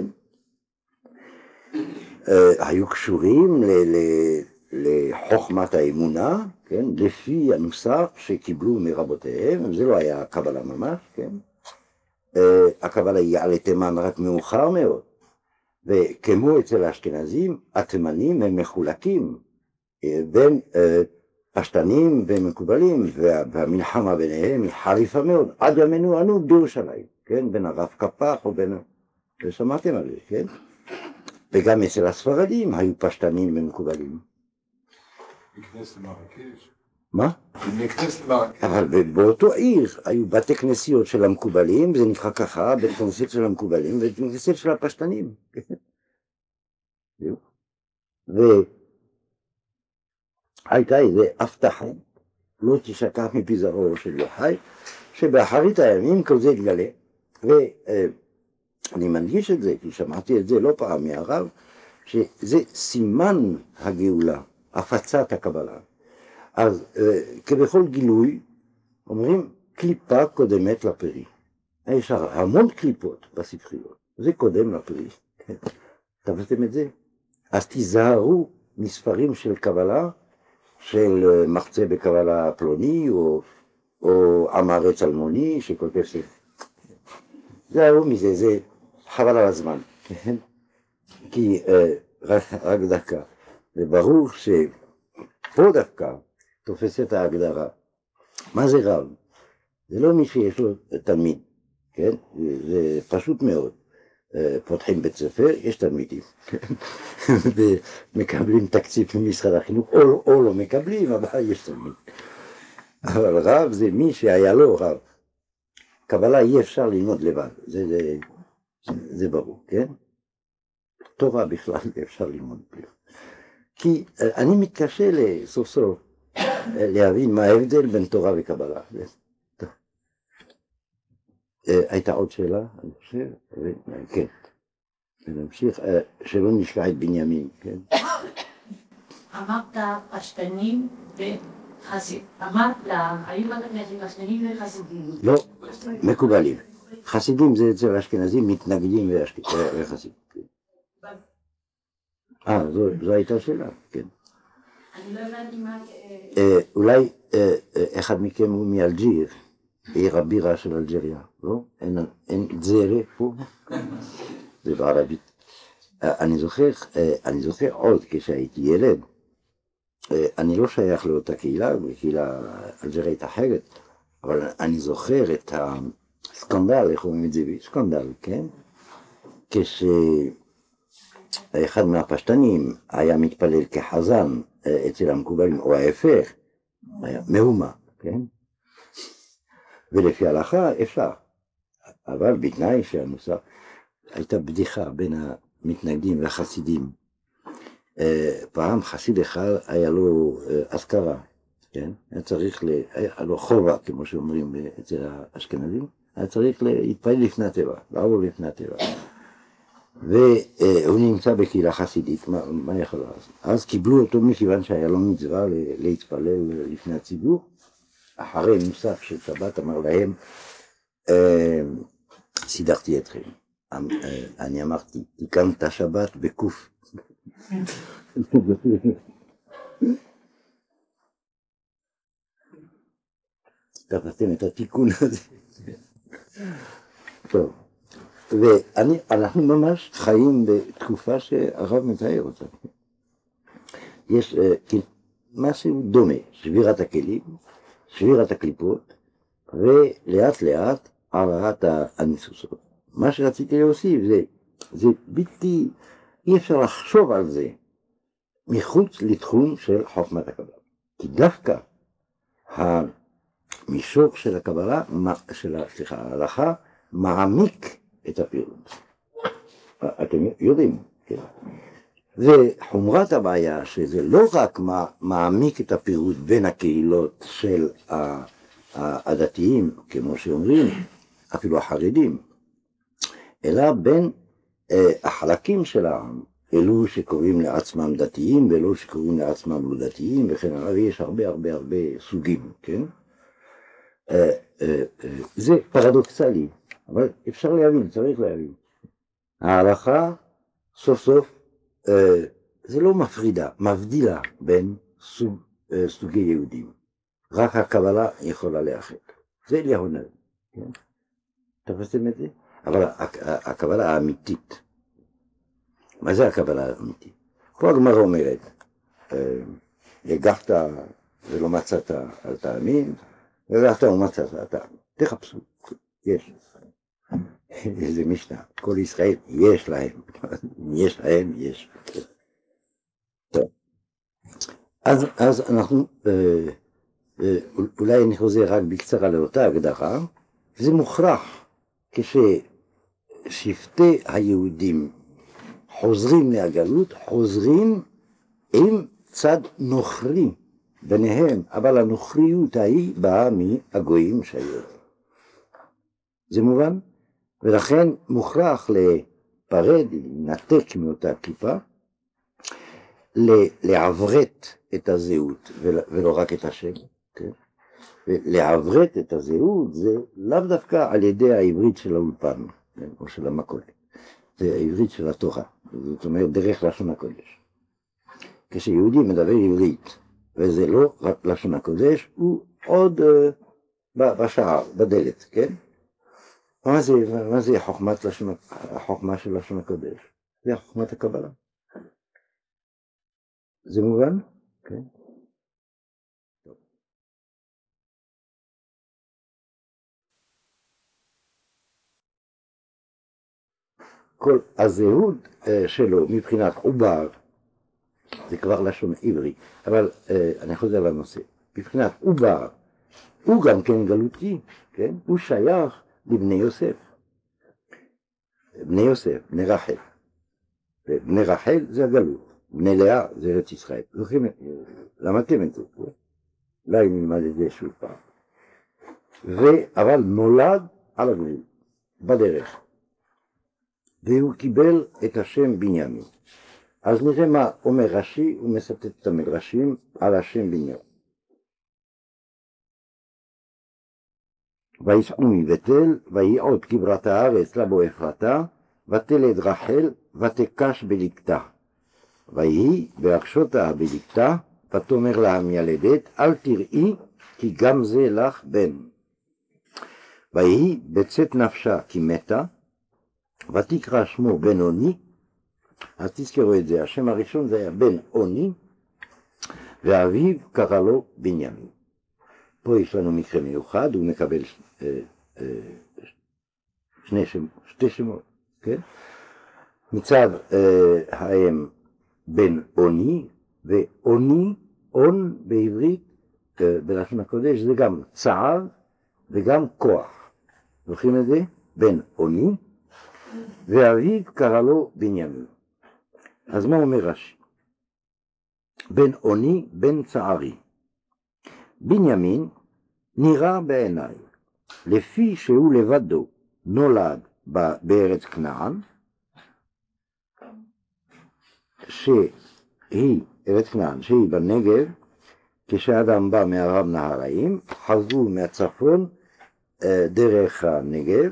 היו קשורים לחוכמת האמונה, כן? לפי הנוסח שקיבלו מרבותיהם, זה לא היה קבלה ממש, כן? הקבלה היא על תימן רק מאוחר מאוד, וכמו אצל האשכנזים, התימנים הם מחולקים בין פשטנים ומקובלים, והמלחמה ביניהם היא חריפה מאוד, עד ימינו אנו בירושלים, כן? בין הרב קפח או בין... ושמעתם על זה, כן? וגם אצל הספרדים היו פשטנים ומקובלים. בכנסת מרקש? מה? אבל באותו עיר היו בתי כנסיות של המקובלים, זה נקרא ככה, בית כנסיות של המקובלים ובית כנסיות של הפשטנים. והייתה איזו הבטחה, לא תשכח מפי זרעו של יוחאי, שבאחרית הימים כל זה יתגלה. ואני מדגיש את זה, כי שמעתי את זה לא פעם מהרב, שזה סימן הגאולה, הפצת הקבלה. אז כבכל גילוי אומרים קליפה קודמת לפרי. יש המון קליפות בספריות, זה קודם לפרי. תפסתם את זה? אז תיזהרו מספרים של קבלה, של מחצה בקבלה פלוני או, או אמרת אלמוני שכותב ש... תיזהרו מזה, זה חבל על הזמן. כי רק, רק דקה, זה ברור שפה דווקא תופס את ההגדרה. מה זה רב? זה לא מי שיש לו תלמיד, כן? זה פשוט מאוד. פותחים בית ספר, יש תלמידים, ומקבלים תקציב ממשרד החינוך, או, או לא מקבלים, אבל יש תלמיד. אבל רב זה מי שהיה לו רב. קבלה אי אפשר ללמוד לבד, זה, זה, זה ברור, כן? תורה בכלל אפשר ללמוד. כי אני מתקשה לסוף סוף להבין מה ההבדל בין תורה וקבלה. הייתה עוד שאלה, אני חושב, כן. ונמשיך, שלא נשכח את בנימין, כן. אמרת פשטנים וחסידים. אמרת לה, היו בכנסת פשטנים וחסידים. לא, מקובלים. חסידים זה אצל האשכנזים, מתנגדים וחסידים. אה, זו הייתה שאלה, כן. אני לא הבנתי מה... אולי אחד מכם הוא מאלג'יר, עיר הבירה של אלג'ריה, לא? אין זרה פה? זה בערבית. אני זוכר, אני זוכר עוד כשהייתי ילד, אני לא שייך לאותה קהילה, קהילה אלג'רית אחרת, אבל אני זוכר את הסקנדל, איך אומרים את זה? סקנדל, כן? כשאחד מהפשטנים היה מתפלל כחזן אצל המקובלים, או ההפך, היה מהומה, כן? ולפי ההלכה אפשר, אבל בתנאי שהנוסח, הייתה בדיחה בין המתנגדים והחסידים. פעם חסיד אחד היה לו אזכרה, כן? היה צריך, היה לו חובה, כמו שאומרים אצל האשכנזים, היה צריך להתפלל לפני הטבע, לעבור לפני הטבע. והוא נמצא בקהילה חסידית, מה, מה יכול לעשות? אז קיבלו אותו מכיוון שהיה לו מצווה להתפלל לפני הציבור. אחרי מוסף של שבת אמר להם, סידרתי אתכם. אני אמרתי, תיקנת השבת בקוף. תפסתם את התיקון הזה. טוב, ואנחנו ממש חיים בתקופה שהרב מתאר אותה. יש משהו דומה, שבירת הכלים, שבירת הקליפות, ולאט לאט העברת הניסוסות. מה שרציתי להוסיף זה, זה בלתי, אי אפשר לחשוב על זה מחוץ לתחום של חוכמת הקבלה. כי דווקא המישור של הקבלה, של ההלכה, מעמיק את הפירוט. אתם יודעים, כן? וחומרת הבעיה שזה לא רק מעמיק את הפירוט בין הקהילות של הדתיים, כמו שאומרים, אפילו החרדים, אלא בין החלקים של העם, אלו שקוראים לעצמם דתיים ואלו שקוראים לעצמם לא דתיים וכן הלאה, ויש הרבה הרבה הרבה סוגים, כן? זה פרדוקסלי, אבל אפשר להבין, צריך להבין. ההלכה סוף סוף זה לא מפרידה, מבדילה בין סוג, סוגי יהודים. רק הקבלה יכולה לאחד. זה להונן, כן? תפסתם את זה? אבל הקבלה האמיתית, מה זה הקבלה האמיתית? פה הגמרא אומרת, הגחת ולא מצאת אל תאמין, הגחת ומצאת אל תאמין. תחפשו, יש. איזה משנה, כל ישראל יש להם, יש להם, יש. טוב. אז, אז אנחנו, אולי אני חוזר רק בקצרה לאותה הגדרה, זה מוכרח כששבטי היהודים חוזרים מהגלות, חוזרים עם צד נוכרי ביניהם, אבל הנוכריות ההיא באה מהגויים שהיו. זה מובן? ולכן מוכרח להיפרד, לנתק מאותה כיפה, לעברת את הזהות ולא רק את השם. כן? ולעברת את הזהות זה לאו דווקא על ידי העברית של האולפן, כן? או של המכולת. זה העברית של התורה, זאת אומרת דרך לשון הקודש. כשיהודי מדבר עברית, וזה לא רק לשון הקודש, הוא עוד uh, בשער, בדלת, כן? מה זה, מה זה חוכמת לשון, החוכמה של לשון הקודש? זה חוכמת הקבלה. זה מובן? כן. כל הזהות שלו מבחינת עובר, זה כבר לשון עברי, אבל אני חוזר לנושא, מבחינת עובר, הוא גם כן גלותי, כן? הוא שייך לבני יוסף. בני יוסף, בני רחל. בני רחל זה הגלות, בני לאה זה ארץ ישראל. זוכרים, למדתם את זה, אולי נלמד את זה שוב פעם. אבל נולד על הגבול, בדרך. והוא קיבל את השם בנימין. אז נראה מה אומר רש"י, הוא מסתת את המדרשים על השם בנימין. ויסעו מבית-אל, ויהי כברת הארץ לבוא אפרתה, ותלד רחל, ותקש בלקתה. ויהי בהחשותה בלקתה, ותאמר לה המילדת, אל תראי, כי גם זה לך בן. ויהי בצאת נפשה כי מתה, ותקרא שמו בן אוני. אז תזכרו את זה, השם הראשון זה היה בן אוני, ואביו קרא לו בנימין. פה יש לנו מקרה מיוחד, הוא מקבל אה, אה, שני שמות, שתי שמות, כן? מצד אה, האם בן אוני, ואוני, און בעברית, אה, בלשון הקודש, זה גם צער וגם כוח. זוכרים את זה? בן אוני, ואביו קרא לו בנימין. אז מה אומר רש"י? בן אוני, בן צערי. בנימין נראה בעיניי, לפי שהוא לבדו נולד בארץ כנען, שהיא, ארץ כנען, שהיא בנגב, כשאדם בא מערב נהריים, חזרו מהצפון דרך הנגב,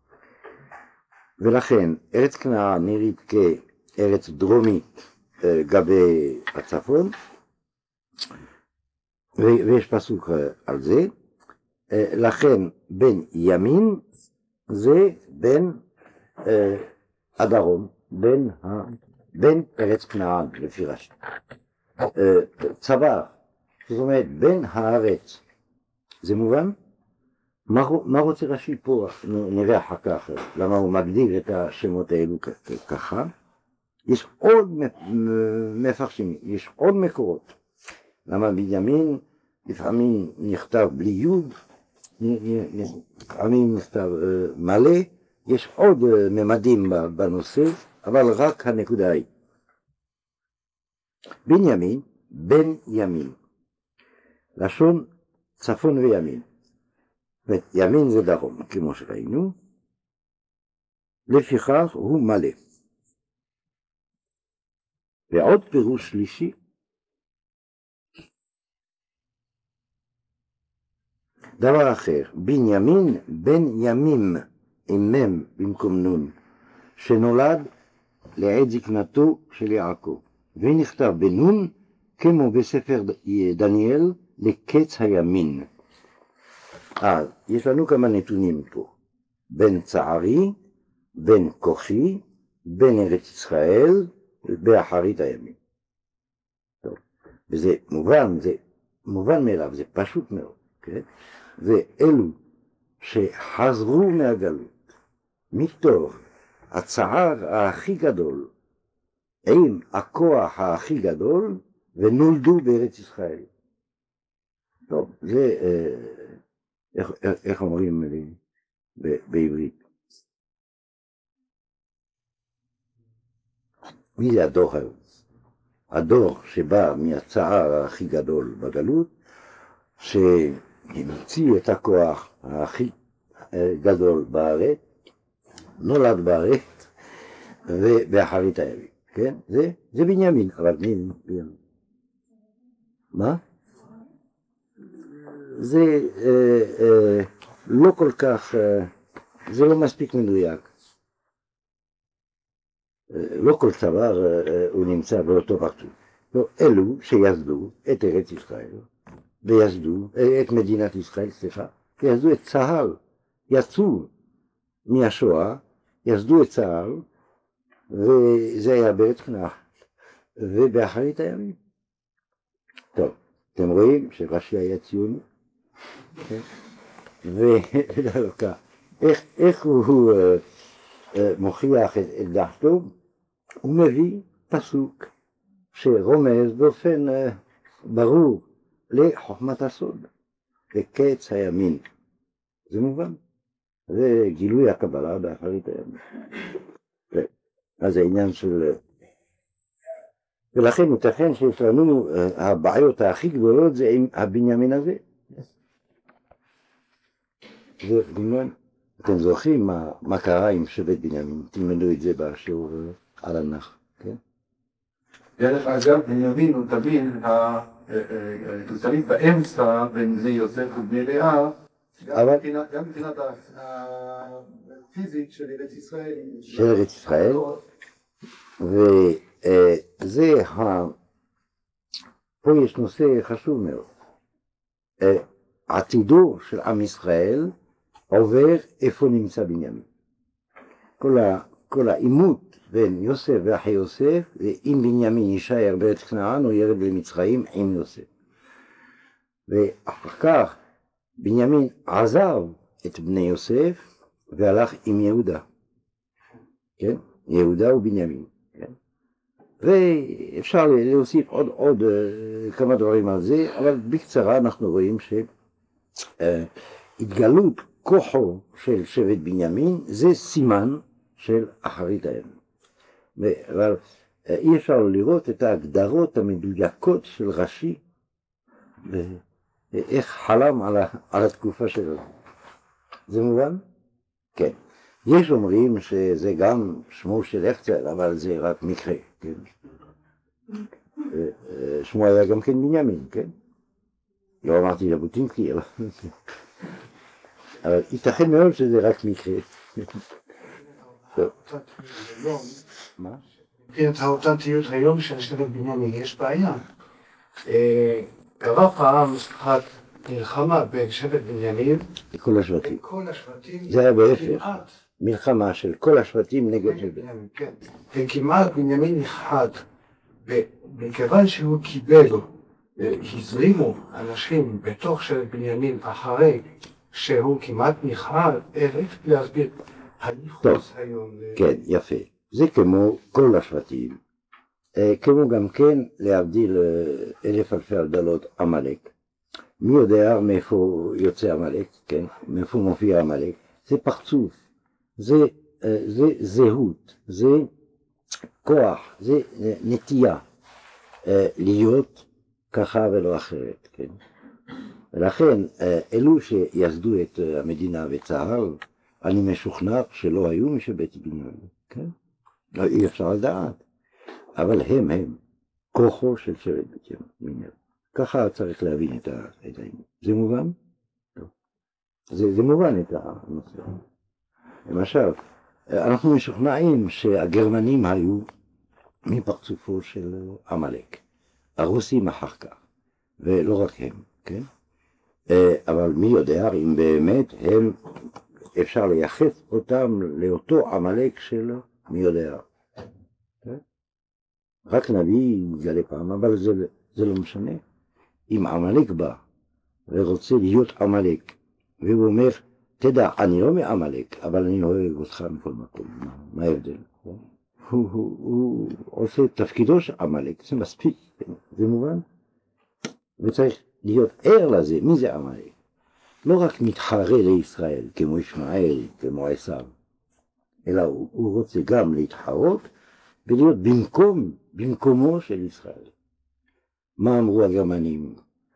ולכן ארץ כנען נראית כארץ דרומית גבי הצפון, ויש פסוק על זה. לכן בן ימין זה בן הדרום, בן, בן ארץ כנען לפי רש"י. צבא, זאת אומרת בן הארץ, זה מובן? מה, מה רוצה רש"י פה? נראה אחר כך למה הוא מגדיר את השמות האלו ככה. יש עוד מפרשים, יש עוד מקורות. למה בנימין לפעמים נכתב בלי יוד, לפעמים נכתב מלא, יש עוד ממדים בנושא, אבל רק הנקודה היא. בנימין, בן ימין, לשון צפון וימין. ימין זה דרום, כמו שראינו, לפיכך הוא מלא. ועוד פירוש שלישי, דבר אחר, בנימין בן ימים עם מם במקום נון, שנולד לעת זקנתו של יעקב, ונכתב בנון כמו בספר דניאל לקץ הימין. אז יש לנו כמה נתונים פה, בן צערי, בן כוחי, בן ארץ ישראל, באחרית הימין. טוב. וזה מובן, זה מובן מאליו, זה פשוט מאוד, כן? ואלו שחזרו מהגלות מתוך הצער הכי גדול עם הכוח הכי גדול ונולדו בארץ ישראל. טוב, זה, איך, איך אומרים בעברית? מי זה הדור היום? הדור שבא מהצער הכי גדול בגלות, שהמציא את הכוח הכי גדול בארץ, נולד בארץ ובאחרית הימים, כן? זה, זה בנימין, אבל מי בנימין? מה? זה אה, אה, לא כל כך, אה, זה לא מספיק מדויק. לא כל דבר הוא נמצא באותו פרצוף. לא, אלו שיסדו את ארץ ישראל, ויסדו את מדינת ישראל, סליחה, ויסדו את צה"ל, יצאו מהשואה, יסדו את צה"ל, וזה היה בארץ כנען, ובאחרית הימים. טוב, אתם רואים שרש"י היה ציוני, ואיך הוא מוכיח את דעתו? הוא מביא פסוק שרומז באופן ברור לחוכמת הסוד, לקץ הימין. זה מובן. זה גילוי הקבלה באחרית הימים. אז העניין של... ולכן ייתכן שיש לנו הבעיות הכי גדולות זה עם הבנימין הזה. זה בנימין. אתם זוכרים מה, מה קרה עם שבט בנימין? תלמדו את זה בשיעור על הנח, כן? דרך אגב, בנימין הוא תמיד, הוא תמיד באמצע בין בני יוסף ובני לאה, גם מבחינת הפיזית של ארץ ישראל. של ארץ ישראל, וזה, פה יש נושא חשוב מאוד. עתידו של עם ישראל עובר איפה נמצא בנימין. כל, ה, כל העימות בין יוסף ואחי יוסף, אם בנימין יישאר בארץ כנען או ירד למצרים עם יוסף. ואחר כך בנימין עזב את בני יוסף והלך עם יהודה. כן? יהודה ובנימין. כן? ואפשר להוסיף עוד, עוד כמה דברים על זה, אבל בקצרה אנחנו רואים שהתגלות כוחו של שבט בנימין זה סימן של אחרית הימים. אבל אי אפשר לראות את ההגדרות המדויקות של רש"י ואיך חלם על, ה, על התקופה שלו. זה מובן? כן. יש אומרים שזה גם שמו של הרצל, אבל זה רק מקרה. כן? שמו היה גם כן בנימין, כן? לא אמרתי ז'בוטינסקי, אבל... אבל ייתכן מאוד שזה רק מקרה. מה? מבחינת האותנטיות היום של שבט בנימין יש בעיה. קרה פעם אחת מלחמה בין שבט בנימין לכל השבטים. לכל השבטים. זה היה בהפך. מלחמה של כל השבטים נגד שבט. כן. וכמעט בנימין נכחד. ומכיוון שהוא קיבל, הזרימו אנשים בתוך שבט בנימין אחרי שהוא כמעט נכחד, איך להסביר הייחוס היום. כן, יפה. זה כמו כל השבטים. כמו גם כן להבדיל אלף אלפי הבדלות עמלק. מי יודע מאיפה יוצא עמלק, כן? מאיפה מופיע עמלק? זה פרצוף, זה, זה זהות, זה כוח, זה נטייה להיות ככה ולא אחרת, כן? ולכן אלו שיסדו את המדינה וצה"ל, אני משוכנע שלא היו משבט בנימין, כן? לא, אי אפשר לדעת, אבל הם הם כוחו של שבט בנימין. ככה צריך להבין את העניין. זה מובן? זה, זה מובן את הנושא. למשל, אנחנו משוכנעים שהגרמנים היו מפרצופו של עמלק. הרוסים אחר כך, ולא רק הם, כן? אבל מי יודע אם באמת הם, אפשר לייחס אותם לאותו עמלק שלו, מי יודע. רק נביא יגלה פעם, אבל זה, זה לא משנה. אם עמלק בא ורוצה להיות עמלק, והוא אומר, תדע, אני לא מעמלק, אבל אני אוהב אותך מכל מקום, מה, מה ההבדל? הוא, הוא, הוא עושה תפקידו של עמלק, זה מספיק, זה מובן. וצריך להיות ער לזה, מי זה עמלק? לא רק מתחרה לישראל, כמו ישמעאל, כמו עשיו, אלא הוא, הוא רוצה גם להתחרות ולהיות במקום, במקומו של ישראל. מה אמרו הגרמנים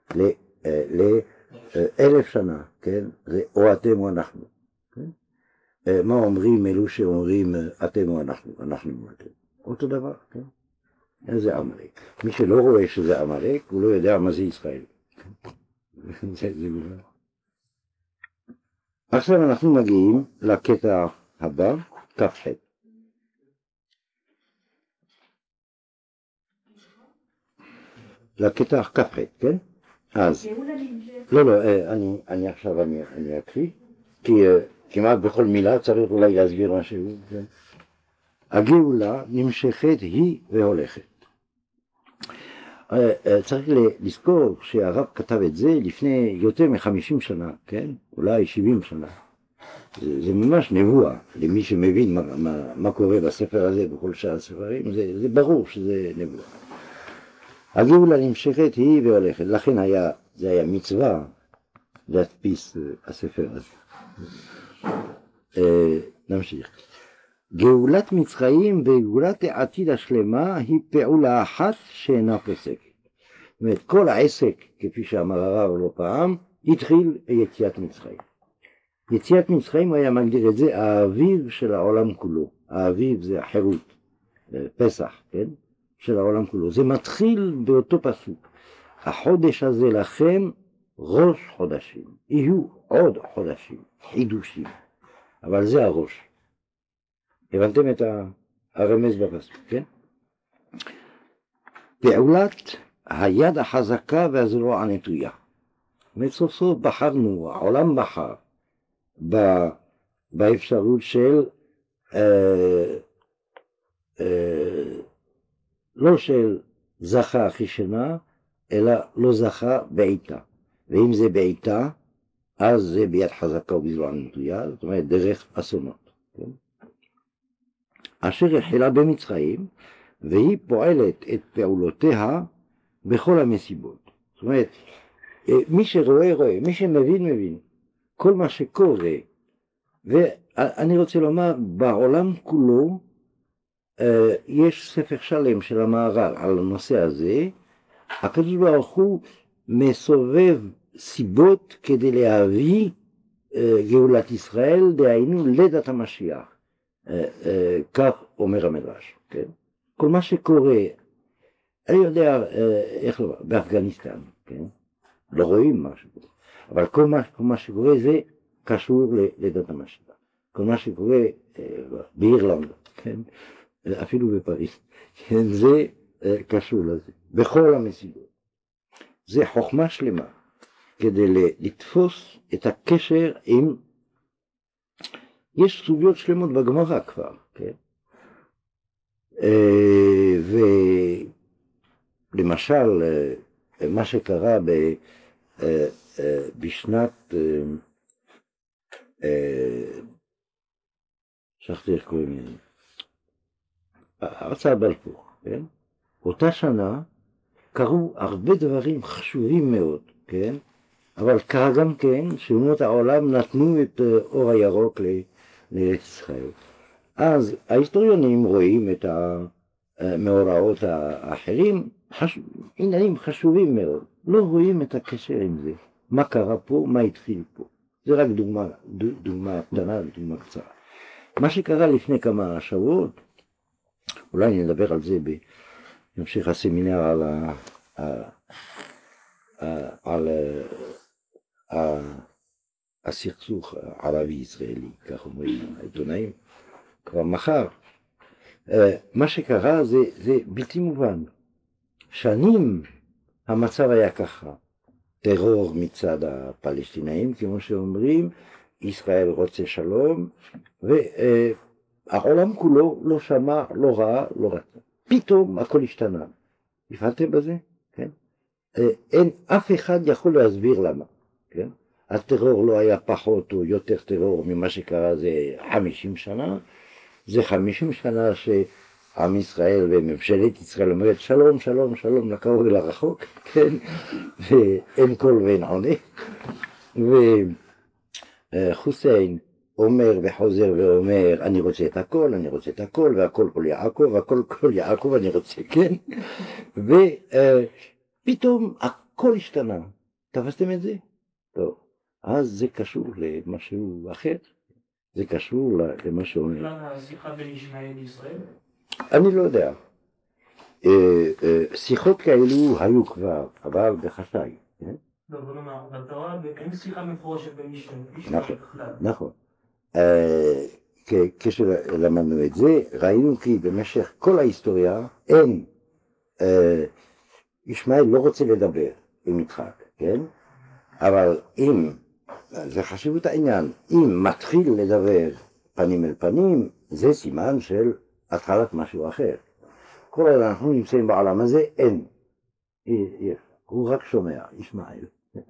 לאלף שנה, כן? זה או אתם או אנחנו. כן? מה אומרים אלו שאומרים אתם או אנחנו, אנחנו או אתם. אותו דבר, כן? זה עמלק. מי שלא רואה שזה עמלק, הוא לא יודע מה זה ישראל. זה דבר. עכשיו אנחנו מגיעים לקטע הבא, כ"ח. לקטע כ"ח, כן? אז, לא, לא, אני, אני עכשיו אני, אני אקריא, כי כמעט בכל מילה צריך אולי להסביר משהו. כן? הגאולה נמשכת היא והולכת. צריך לזכור שהרב כתב את זה לפני יותר מחמישים שנה, כן? אולי שבעים שנה. זה, זה ממש נבואה, למי שמבין מה, מה, מה קורה בספר הזה, בכל שאר הספרים, זה, זה ברור שזה נבואה. הגאולה נמשכת היא והולכת, לכן היה, זה היה מצווה להדפיס הספר הזה. נמשיך. גאולת מצרים וגאולת העתיד השלמה היא פעולה אחת שאינה פוסקת. זאת אומרת, כל העסק, כפי שאמר הרב לא פעם, התחיל יציאת מצרים. יציאת מצרים הוא היה מגדיר את זה האביב של העולם כולו. האביב זה החירות, פסח, כן? של העולם כולו. זה מתחיל באותו פסוק. החודש הזה לכם ראש חודשים. יהיו עוד חודשים, חידושים. אבל זה הראש. הבנתם את הרמז בפסוק, כן? פעולת היד החזקה והזרוע הנטויה. סוף סוף בחרנו, העולם בחר באפשרות של אה, אה, לא של זכה אחי שנה, אלא לא זכה בעיתה. ואם זה בעיתה, אז זה ביד חזקה ובזרוע נטויה, זאת אומרת דרך אסונות. כן? אשר החלה במצרים, והיא פועלת את פעולותיה בכל המסיבות. זאת אומרת, מי שרואה רואה, מי שמבין מבין, כל מה שקורה, ואני רוצה לומר, בעולם כולו, יש ספר שלם של המהר"ל על הנושא הזה. הקדוש ברוך הוא מסובב סיבות כדי להביא גאולת ישראל, דהיינו לידת המשיח. כך אומר המדרש, כן? כל מה שקורה, אני יודע איך לומר, באפגניסטן, כן? לא רואים משהו, אבל כל מה, כל מה שקורה זה קשור ללידת המשיח. כל מה שקורה באירלנד, כן? אפילו בפריז, כן? זה קשור לזה, בכל המסיבות. זה חוכמה שלמה, כדי לתפוס את הקשר עם, יש סוגיות שלמות בגמרא כבר, כן? ולמשל, מה שקרה ב, בשנת, שכחתי איך קוראים לזה, הרצאה בלפור, כן? אותה שנה קרו הרבה דברים חשובים מאוד, כן? אבל קרה גם כן שאומות העולם נתנו את אור הירוק לארץ ישראל. אז ההיסטוריונים רואים את המאורעות האחרים, חש... עניינים חשובים מאוד, לא רואים את הקשר עם זה, מה קרה פה, מה התחיל פה. זה רק דוגמה, דוגמה קטנה, דוגמה קצרה. מה שקרה לפני כמה שבועות, אולי נדבר על זה בהמשך הסמינר על ה... על הסכסוך הערבי-ישראלי, כך אומרים העיתונאים, כבר מחר. מה שקרה זה, זה בלתי מובן. שנים המצב היה ככה, טרור מצד הפלסטינאים, כמו שאומרים, ישראל רוצה שלום, והעולם כולו לא שמע, לא ראה, לא רצה. פתאום הכל השתנה. הבנתם בזה? כן? אין, אף אחד יכול להסביר למה, כן? הטרור לא היה פחות או יותר טרור ממה שקרה זה חמישים שנה, זה חמישים שנה עם ישראל וממשלת ישראל אומרת שלום, שלום, שלום לקרוב ולרחוק, כן, ואין קול ואין עונה, וחוסיין אומר וחוזר ואומר אני רוצה את הכל, אני רוצה את הכל, והכל כל יעקב, והכל כל יעקב אני רוצה, כן, ופתאום הכל השתנה. תפסתם את זה? טוב, אז זה קשור למשהו אחר, זה קשור למה שאומר. למה השיחה בין ישמעאל לישראל? אני לא יודע. שיחות כאלו היו כבר, אבל בחשאי. לא, בוא נאמר, בתורה אין שיחה מפורשת בין ישמעאל בכלל. נכון. כשלמדנו את זה, ראינו כי במשך כל ההיסטוריה אין, ישמעאל לא רוצה לדבר עם יצחק, כן? אבל אם, זה חשיבות העניין, אם מתחיל לדבר פנים אל פנים, זה סימן של התחלת משהו אחר. כל עוד אנחנו נמצאים בעולם הזה, אין. הוא רק שומע, ישמעאל.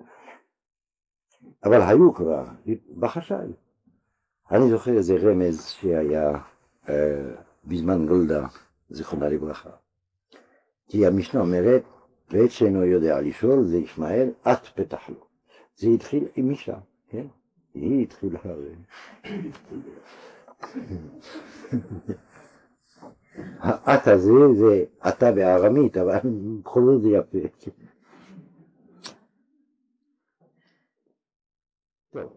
אבל היו כבר, בחשאי. אני זוכר איזה רמז שהיה אה, בזמן גולדה, זיכרונה לברכה. כי המשנה אומרת, ועת שאינו יודע לשאול, זה ישמעאל, את פתח לו. זה התחיל עם אישה, כן? היא התחילה... האת הזה זה אתה בארמית, אבל בכל זאת זה יפה. טוב.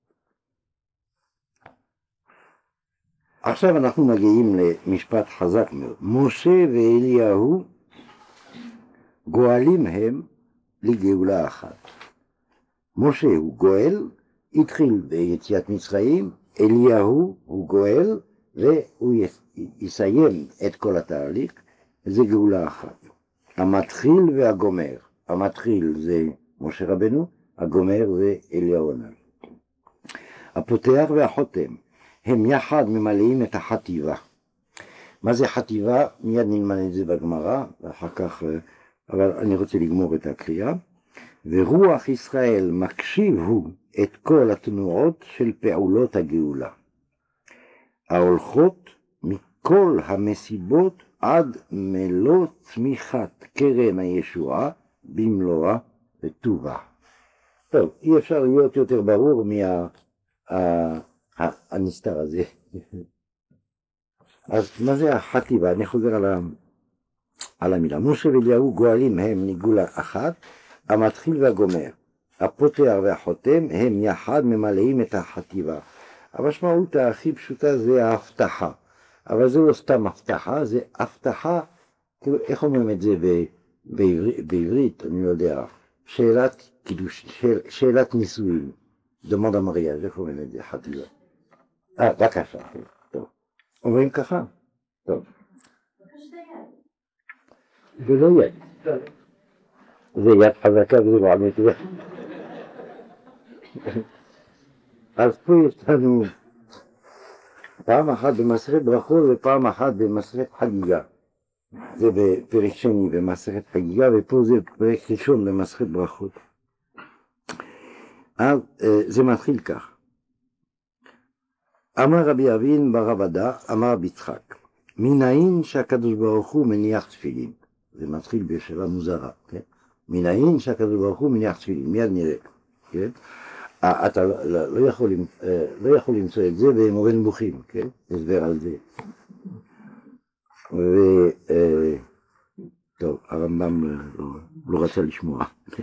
עכשיו אנחנו מגיעים למשפט חזק מאוד. משה ואליהו גואלים הם לגאולה אחת. משה הוא גואל, התחיל ביציאת מצרים, אליהו הוא גואל, והוא יסיים את כל התהליך, זה גאולה אחת. המתחיל והגומר. המתחיל זה משה רבנו, הגומר זה אליהו הנביא. הפותח והחותם הם יחד ממלאים את החטיבה. מה זה חטיבה? מיד נלמד את זה בגמרא, ואחר כך, אבל אני רוצה לגמור את הקריאה. ורוח ישראל מקשיב הוא את כל התנועות של פעולות הגאולה, ההולכות מכל המסיבות עד מלוא צמיחת קרן הישועה במלואה וטובה. טוב, אי אפשר להיות יותר ברור מהנסתר הזה. אז מה זה החטיבה? אני חוזר על, ה... על המילה. משה ואליהו גואלים הם ניגולה אחת, המתחיל והגומר. הפותח והחותם הם יחד ממלאים את החטיבה. המשמעות הכי פשוטה זה ההבטחה. אבל זה לא סתם הבטחה, זה הבטחה, איך אומרים את זה בעברית, בעברית אני לא יודע, שאלת, שאל, שאלת נישואים, דמונד המריה, איך אומרים את זה, חטיבה. אה, בבקשה, טוב. אומרים ככה? טוב. זה לא יד. זה יד חזקה וזה לא עמית. אז פה יש לנו פעם אחת במסכת ברכות ופעם אחת במסכת חגיגה. זה בפרק שני במסכת חגיגה, ופה זה פרק ראשון במסכת ברכות. אז זה מתחיל כך. אמר רבי אבין בר עבדה, אמר רבי יצחק, מנין שהקדוש ברוך הוא מניח תפילין. זה מתחיל בשאלה מוזרה, כן? מנין שהקדוש ברוך הוא מניח תפילין, מיד נראה, כן? אתה לא יכול, לא יכול למצוא את זה במורה נבוכים, כן? הסבר על זה. ו... טוב, הרמב"ם לא רצה לשמוע.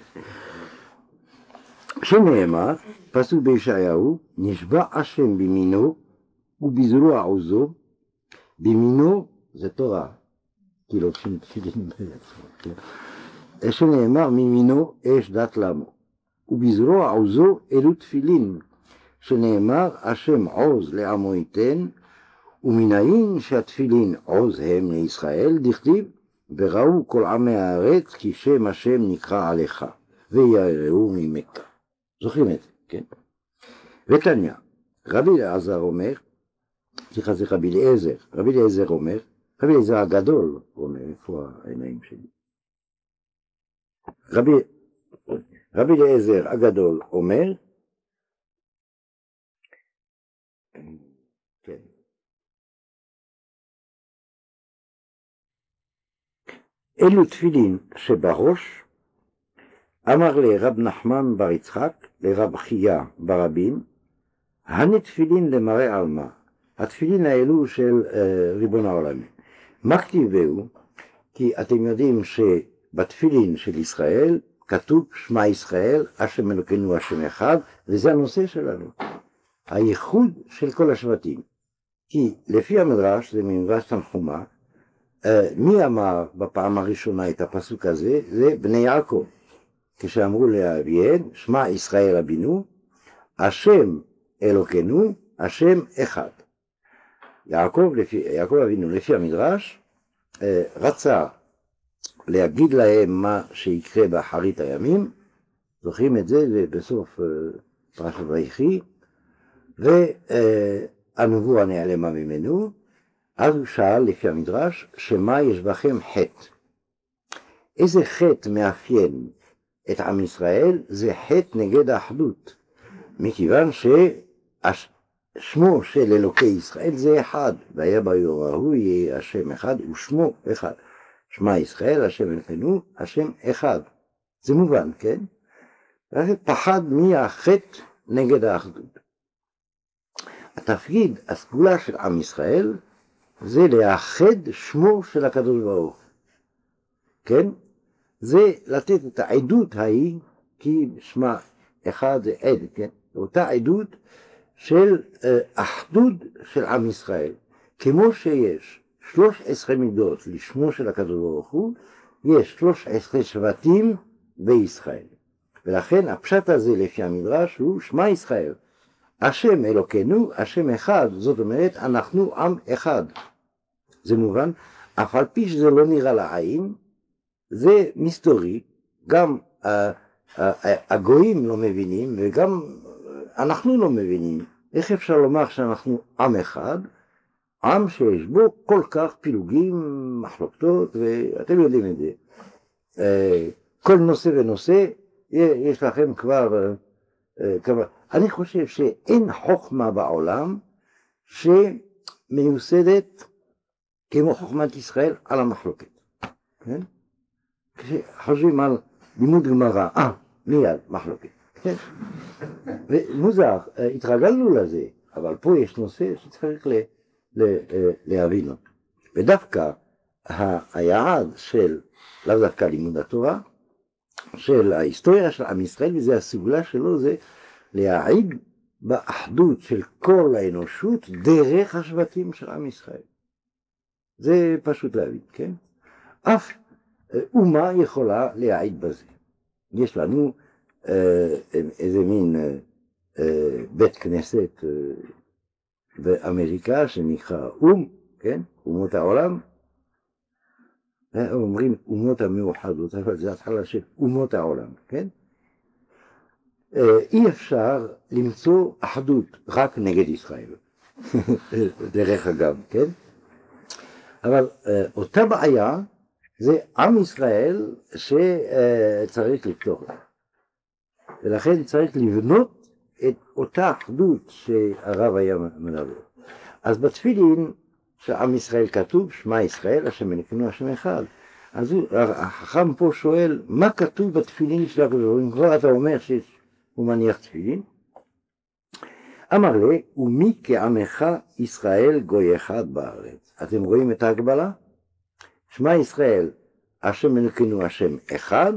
שנאמר, פסוק בישעיהו, נשבע השם במינו ובזרוע עוזו, במינו זה תורה, כי לובשים תפילין בעצמו. שנאמר, ממינו אש דת למו. ובזרוע עוזו אלו תפילין, שנאמר השם עוז לעמו ייתן, ומנין שהתפילין עוז הם לישראל, דכתיב וראו כל עמי הארץ כי שם השם נקרא עליך, ויראו ממך. זוכרים את זה, כן? ותניא, רבי אליעזר אומר, סליחה זה רבי אליעזר, רבי אליעזר אומר, רבי אליעזר הגדול אומר, איפה העיניים שלי? רבי רבי אליעזר הגדול אומר, כן, אלו תפילין שבראש, אמר לרב נחמן בר יצחק, לרב חייא ברבין, הנה תפילין למראה עלמא, התפילין האלו של uh, ריבון העולמי. מה כתיבהו? כי אתם יודעים שבתפילין של ישראל כתוב שמע ישראל, השם אלוקינו השם אחד, וזה הנושא שלנו, הייחוד של כל השבטים. כי לפי המדרש, זה ממדרש תנחומא, uh, מי אמר בפעם הראשונה את הפסוק הזה? זה בני יעקב. כשאמרו לאביהם, שמע ישראל אבינו, השם אלוקינו, השם אחד. יעקב, לפי, יעקב אבינו, לפי המדרש, רצה להגיד להם מה שיקרה באחרית הימים, זוכרים את זה, זה בסוף פרשת ויחי, והנבואה נעלמה ממנו, אז הוא שאל לפי המדרש, שמה יש בכם חטא? איזה חטא מאפיין את עם ישראל? זה חטא נגד האחדות, מכיוון ששמו של אלוקי ישראל זה אחד, והיה ביום ההוא יהיה השם אחד ושמו אחד. שמע ישראל, השם אלוקינו, השם אחד. זה מובן, כן? פחד מהחטא נגד האחדות. התפקיד, הסגולה של עם ישראל, זה לאחד שמו של הקדוש ברוך. כן? זה לתת את העדות ההיא, כי שמע אחד זה עד, כן? אותה עדות של אחדות של עם ישראל. כמו שיש שלוש עשרה מידות לשמו של הקדוש ברוך הוא, יש שלוש עשרה שבטים בישראל. ולכן הפשט הזה לפי המדרש הוא שמע ישראל. השם אלוקינו, השם אחד, זאת אומרת אנחנו עם אחד. זה מובן, אף על פי שזה לא נראה לעין, זה מסתורי, גם uh, uh, הגויים לא מבינים וגם אנחנו לא מבינים. איך אפשר לומר שאנחנו עם אחד, עם שיש בו כל כך פילוגים, מחלוקות, ואתם יודעים את זה. Uh, כל נושא ונושא, יש לכם כבר, uh, כבר... אני חושב שאין חוכמה בעולם שמיוסדת כמו חוכמת ישראל על המחלוקת. כן? כשחושבים על לימוד גמרא, אה, מיד, מחלוקת. כן? ומוזר, התרגלנו לזה, אבל פה יש נושא שצריך ל, ל, להבין אותו. ודווקא היעד של, לאו דווקא לימוד התורה, של ההיסטוריה של עם ישראל, וזה הסגולה שלו, זה להעיד באחדות של כל האנושות דרך השבטים של עם ישראל. זה פשוט להבין, כן? אף אומה יכולה להעיד בזה. יש לנו אה, איזה מין אה, אה, בית כנסת אה, באמריקה שנקרא אום, כן? אומות העולם. אומרים אומות המאוחדות, אבל זה התחלה של אומות העולם, כן? אה, אי אפשר למצוא אחדות רק נגד ישראל, דרך אגב, כן? אבל אה, אותה בעיה זה עם ישראל שצריך לפתור לה. ולכן צריך לבנות את אותה אחדות שהרב היה מדבר. אז בתפילין שעם ישראל כתוב, שמע ישראל, השם אלוקינו השם אחד. אז החכם פה שואל, מה כתוב בתפילין של הקדוש ברוך הוא? כבר אתה אומר שהוא מניח תפילין. אמר לי, ומי כעמך ישראל גוי אחד בארץ. אתם רואים את ההגבלה? שמע ישראל, השם אלוקינו השם אחד,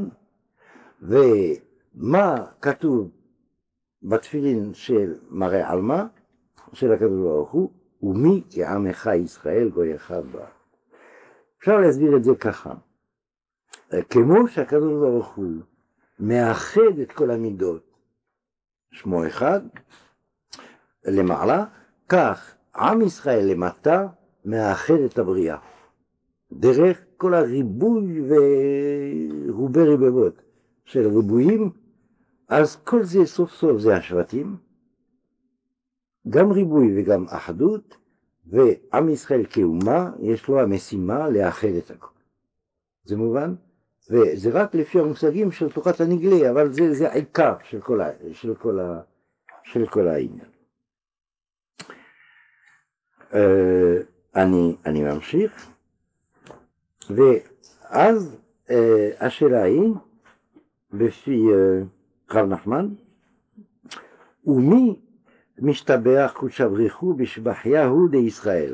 ומה כתוב בתפילין של מראה עלמא, של הקדוש ברוך הוא, ומי כעמך ישראל גוי אחד בארץ. אפשר להסביר את זה ככה, כמו שהקדוש ברוך הוא מאחד את כל המידות, שמו אחד, למעלה, כך עם ישראל למטה מאחד את הבריאה. דרך כל הריבוי ורובי רבבות של ריבויים, אז כל זה סוף סוף זה השבטים, גם ריבוי וגם אחדות, ועם ישראל כאומה יש לו המשימה לאחד את הכל. זה מובן? וזה רק לפי המושגים של תורת הנגלה, אבל זה, זה העיקר של כל, ה, של כל, ה, של כל העניין. Uh, אני, אני ממשיך. אז אה, השאלה היא, לפי אה, רב נחמן, ומי משתבח קודשא בריחו בשבחיהו לישראל?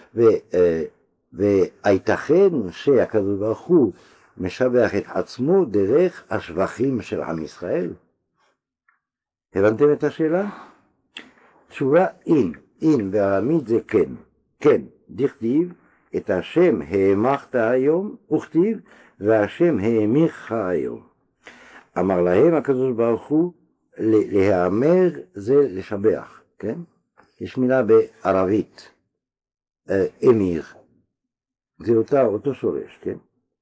והייתכן שהקדוש ברוך הוא משבח את עצמו דרך השבחים של עם ישראל? הבנתם את השאלה? תשובה אין, אין בארמית זה כן, כן, דכתיב את השם האמרת היום, וכתיב והשם האמירך היום. אמר להם הקדוש ברוך הוא, להאמר זה לשבח, כן? יש מילה בערבית, אמיר, זה אותה, אותו שורש, כן?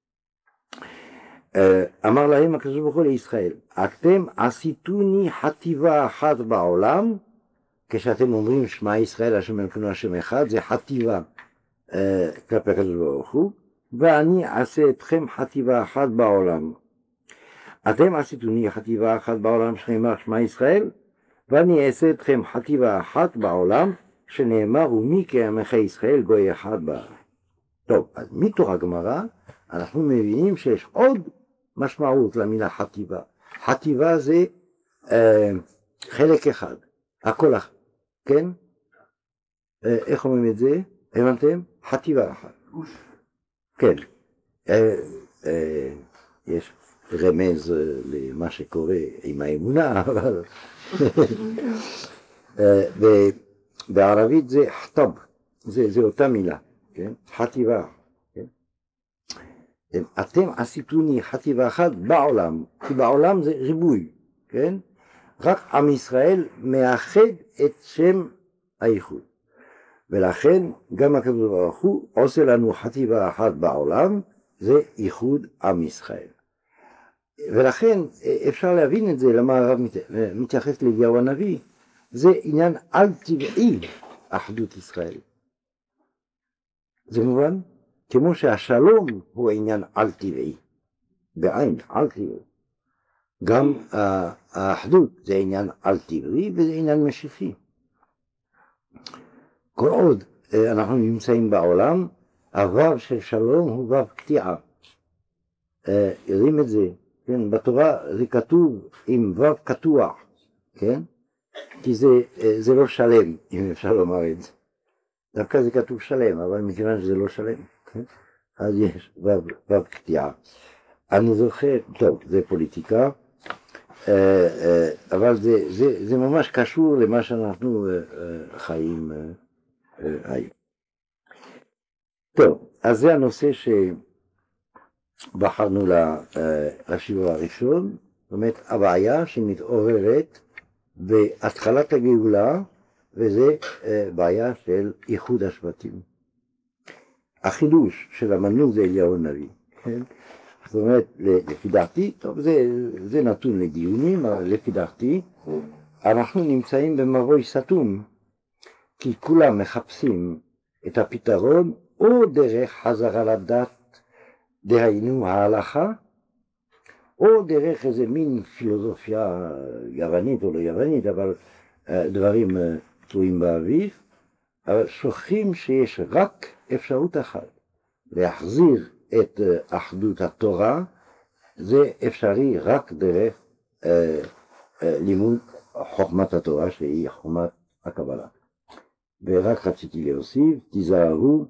אמר להם הקדוש ברוך הוא לישראל, אתם עשיתוני חטיבה אחת בעולם, כשאתם אומרים שמע ישראל השם אלוקינו השם אחד, זה חטיבה כלפי הקדוש ברוך הוא, ואני אעשה אתכם חטיבה אחת בעולם. אתם עשיתוני חטיבה אחת בעולם שנאמר שמע ישראל, ואני אעשה אתכם חטיבה אחת בעולם שנאמר ומי כעמך ישראל גוי אחד בארץ. טוב, אז מתוך הגמרא אנחנו מבינים שיש עוד משמעות למילה חטיבה. חטיבה זה אה, חלק אחד, הכל אחד, כן? אה, איך אומרים את זה? הבנתם? חטיבה אחת. כן. אה, אה, יש רמז למה שקורה עם האמונה, אבל בערבית זה חטב, זה, זה אותה מילה, כן? חטיבה, כן? אתם עשיתוני חטיבה אחת בעולם, כי בעולם זה ריבוי, כן? רק עם ישראל מאחד את שם האיחוד, ולכן גם הקדוש ברוך הוא עושה לנו חטיבה אחת בעולם, זה איחוד עם ישראל. ולכן אפשר להבין את זה למה הרב מתייחס לאליהו הנביא, זה עניין על טבעי אחדות ישראל. זה מובן? כמו שהשלום הוא עניין על טבעי, בעין, על טבעי. גם האחדות זה עניין על טבעי וזה עניין משיחי. כל עוד אנחנו נמצאים בעולם, הוו של שלום הוא וו קטיעה. יודעים את זה? כן, בתורה זה כתוב עם וו קטוע, כן? כי זה, זה לא שלם, אם אפשר לומר את זה. דווקא זה כתוב שלם, אבל מכיוון שזה לא שלם, כן? אז יש וו, וו קטיעה. אני זוכר, טוב, זה פוליטיקה, אבל זה, זה, זה ממש קשור למה שאנחנו חיים היום. טוב, אז זה הנושא ש... בחרנו לשיעור הראשון, זאת אומרת הבעיה שמתעוררת בהתחלת הגאולה, וזה בעיה של איחוד השבטים. החידוש של המנהיג זה אליהו הנביא, כן? זאת אומרת, לפי דעתי, טוב, זה, זה נתון לדיונים, אבל לפי דעתי, אנחנו נמצאים במבוי סתום, כי כולם מחפשים את הפתרון או דרך חזרה לדת, דהיינו ההלכה, או דרך איזה מין פילוסופיה יוונית או לא יוונית, אבל דברים תלויים באוויר, אבל שוכחים שיש רק אפשרות אחת, להחזיר את אחדות התורה, זה אפשרי רק דרך אה, אה, לימוד חוכמת התורה שהיא חוכמת הקבלה. ורק רציתי להוסיף, תיזהרו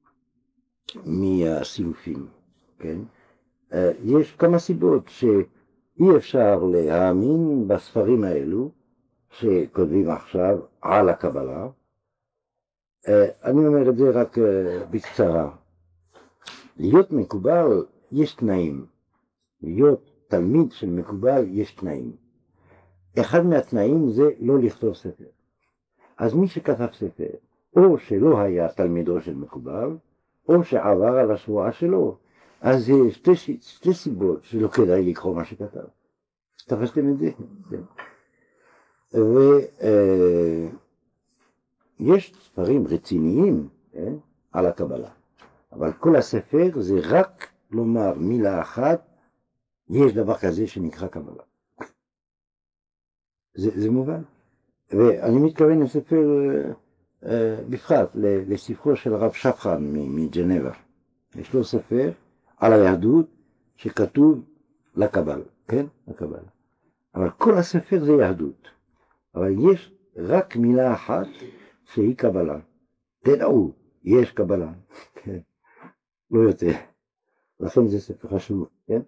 מהסילופים. כן? יש כמה סיבות שאי אפשר להאמין בספרים האלו שכותבים עכשיו על הקבלה. אני אומר את זה רק בקצרה. להיות מקובל יש תנאים. להיות תלמיד של מקובל יש תנאים. אחד מהתנאים זה לא לכתוב ספר. אז מי שכתב ספר, או שלא היה תלמידו של מקובל, או שעבר על השבועה שלו, אז יש שתי, שתי סיבות שלא כדאי לקרוא מה שכתב. תפסתם את זה? ויש ספרים רציניים כן? על הקבלה, אבל כל הספר זה רק לומר מילה אחת, יש דבר כזה שנקרא קבלה. זה, זה מובן. ואני מתכוון לספר בפרט לספרו של הרב שפרן מג'נבה. יש לו ספר על היהדות שכתוב לקבלה, כן? לקבלה. אבל כל הספר זה יהדות. אבל יש רק מילה אחת שהיא קבלה. תדעו, יש קבלה. כן. לא יותר. לכן זה ספר חשוב, כן?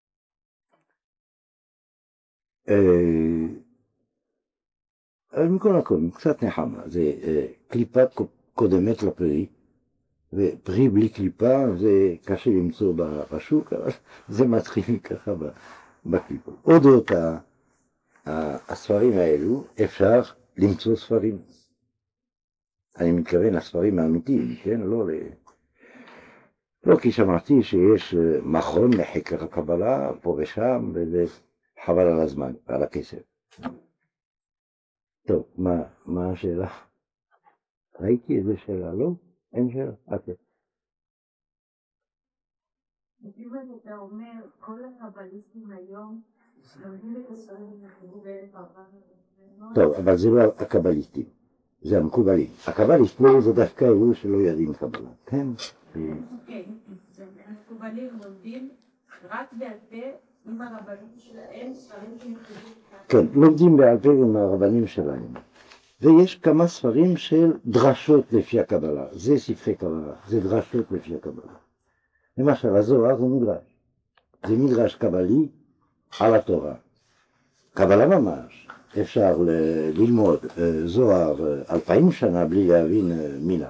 אבל מכל הכל, קצת נחמה. זה קליפה קודמת לפרי, ופרי בלי קליפה זה קשה למצוא בשוק, אבל זה מתחיל ככה בקליפות. אודות הספרים האלו אפשר למצוא ספרים. אני מתכוון לספרים האמיתיים, כן? לא ל... לא כי שמעתי שיש מכון לחקר הקבלה פה ושם, וזה חבל על הזמן ועל הכסף. טוב, מה, מה השאלה? ראיתי איזה שאלה, לא? אין שאלה? אוקיי. אם אתה אומר, כל הקבליסטים היום לומדים את הספרים ונחזרו באלף ארבע מאות. טוב, אבל זה לא הקבליסטים, זה המקובלים. הקבליסטים זה דווקא אלו שלא יודעים קבלה, כן? כן, המקובלים לומדים רק בעל פה עם הרבנים שלהם, ספרים שנכתבו. כן, לומדים בעל פה עם הרבנים שלהם. ויש כמה ספרים של דרשות לפי הקבלה, זה ספרי קבלה, זה דרשות לפי הקבלה. למשל, הזוהר זה מדרש, זה מדרש קבלי על התורה. קבלה ממש, אפשר ללמוד זוהר אלפיים שנה בלי להבין מילה.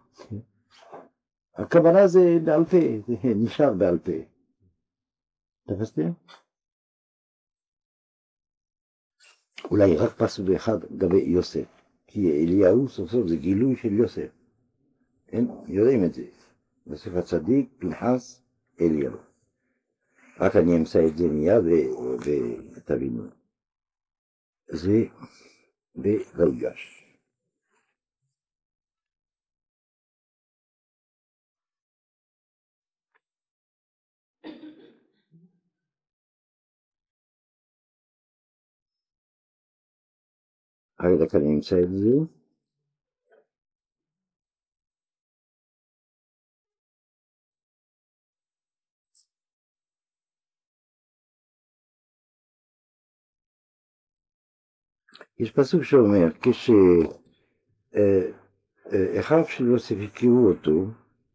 הקבלה זה בעל פה, זה נשאר בעל פה. תפסתם? אולי רק פסוק אחד לגבי יוסף, כי אליהו סוף סוף זה גילוי של יוסף. אין? יודעים את זה. יוסף הצדיק, פנחס, אליהו. רק אני אמצא את זה מיד ותבינו. זה ברגש. רק אני אמצא את זה. יש פסוק שאומר, כשאחיו של יוסף הכירו אותו,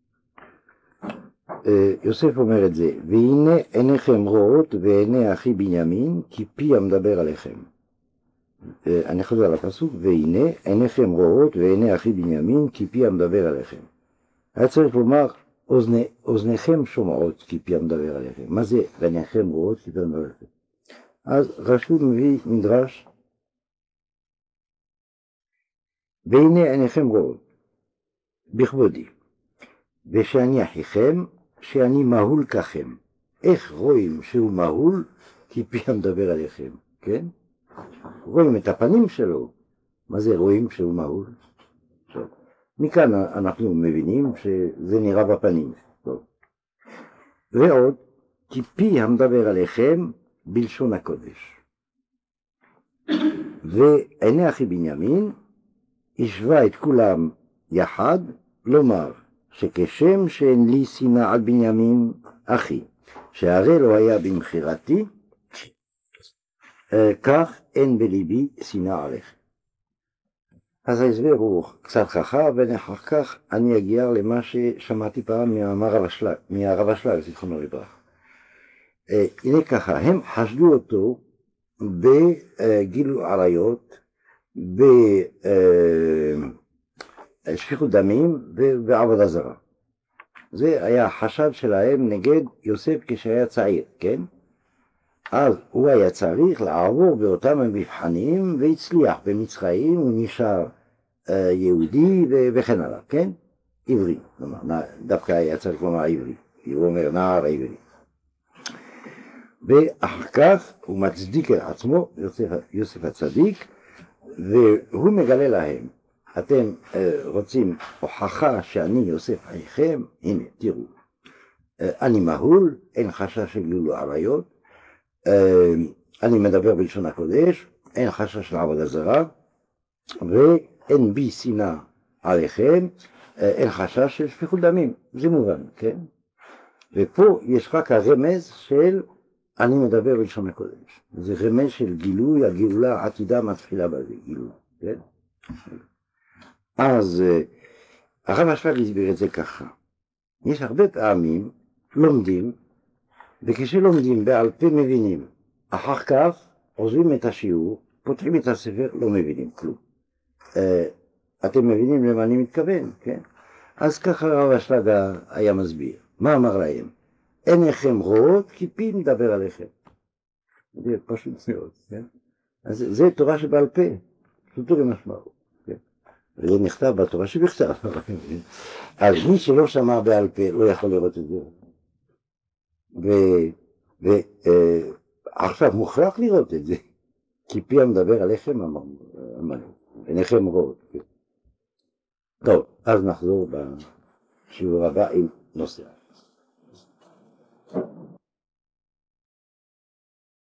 יוסף אומר את זה, והנה עיניכם רואות ועיני אחי בנימין, כי פי המדבר עליכם. אני חוזר על הפסוק, והנה עיניכם רואות ועיני אחי בנימין, כי פי המדבר עליכם. היה צריך לומר, אוזני, אוזניכם שומעות, כי פי המדבר עליכם. מה זה ועיניכם רואות, כי פי המדבר עליכם? אז רש"י מביא מדרש, והנה עיניכם רואות, בכבודי, ושאני אחיכם, שאני מהול ככם. איך רואים שהוא מהול? כי פי המדבר עליכם, כן? רואים את הפנים שלו. מה זה רואים שהוא מהול? טוב. מכאן אנחנו מבינים שזה נראה בפנים. טוב. ועוד, כי פי המדבר עליכם בלשון הקודש. ועיני אחי בנימין, השווה את כולם יחד, לומר שכשם שאין לי שנאה על בנימין אחי, שהרי לא היה במחירתי, כך אין בליבי שנאה עליך. אז ההסבר הוא קצת חכם, ואחר כך אני אגיע למה ששמעתי פעם מהרב אשלג, זיכרונו לברכה. הנה ככה, הם חשדו אותו בגילוי עריות, בשפיכות דמים ובעבודה זרה. זה היה החשד שלהם נגד יוסף כשהיה צעיר, כן? אז הוא היה צריך לעבור באותם המבחנים והצליח במצרים, הוא נשאר יהודי וכן הלאה, כן? עברי, דווקא היה צריך לומר עברי, כי הוא אומר נער עברי. ואחר כך הוא מצדיק את עצמו, יוסף, יוסף הצדיק, והוא מגלה להם, אתם רוצים הוכחה שאני יוסף אחיכם, הנה תראו, אני מהול, אין חשש של גילוי עריות, אני מדבר בלשון הקודש, אין חשש של עבודה זרה, ואין בי שנאה עליכם, אין חשש של שפיכות דמים, זה מובן, כן? ופה יש רק הרמז של אני מדבר בלשון הקודש. זה רמז של גילוי, הגאולה העתידה מתחילה בזה, גילוי, כן? אז הרב אשלג הסביר את זה ככה. יש הרבה פעמים לומדים, וכשלומדים בעל פה מבינים. אחר כך עוזבים את השיעור, פותחים את הספר, לא מבינים כלום. אתם מבינים למה אני מתכוון, כן? אז ככה הרב אשלג היה מסביר. מה אמר להם? עיניכם רואות כי פי מדבר עליכם. זה פשוט מאוד, כן? אז זה תורה שבעל פה, פשוטו ומשמעו, כן? וזה נכתב בתורה שבכתב. אז מי שלא שמע בעל פה לא יכול לראות את זה. ועכשיו מוכרח לראות את זה, כי פי המדבר עליכם, אמרנו, עיניכם רואות. טוב, אז נחזור בשיעור הבא עם נושא.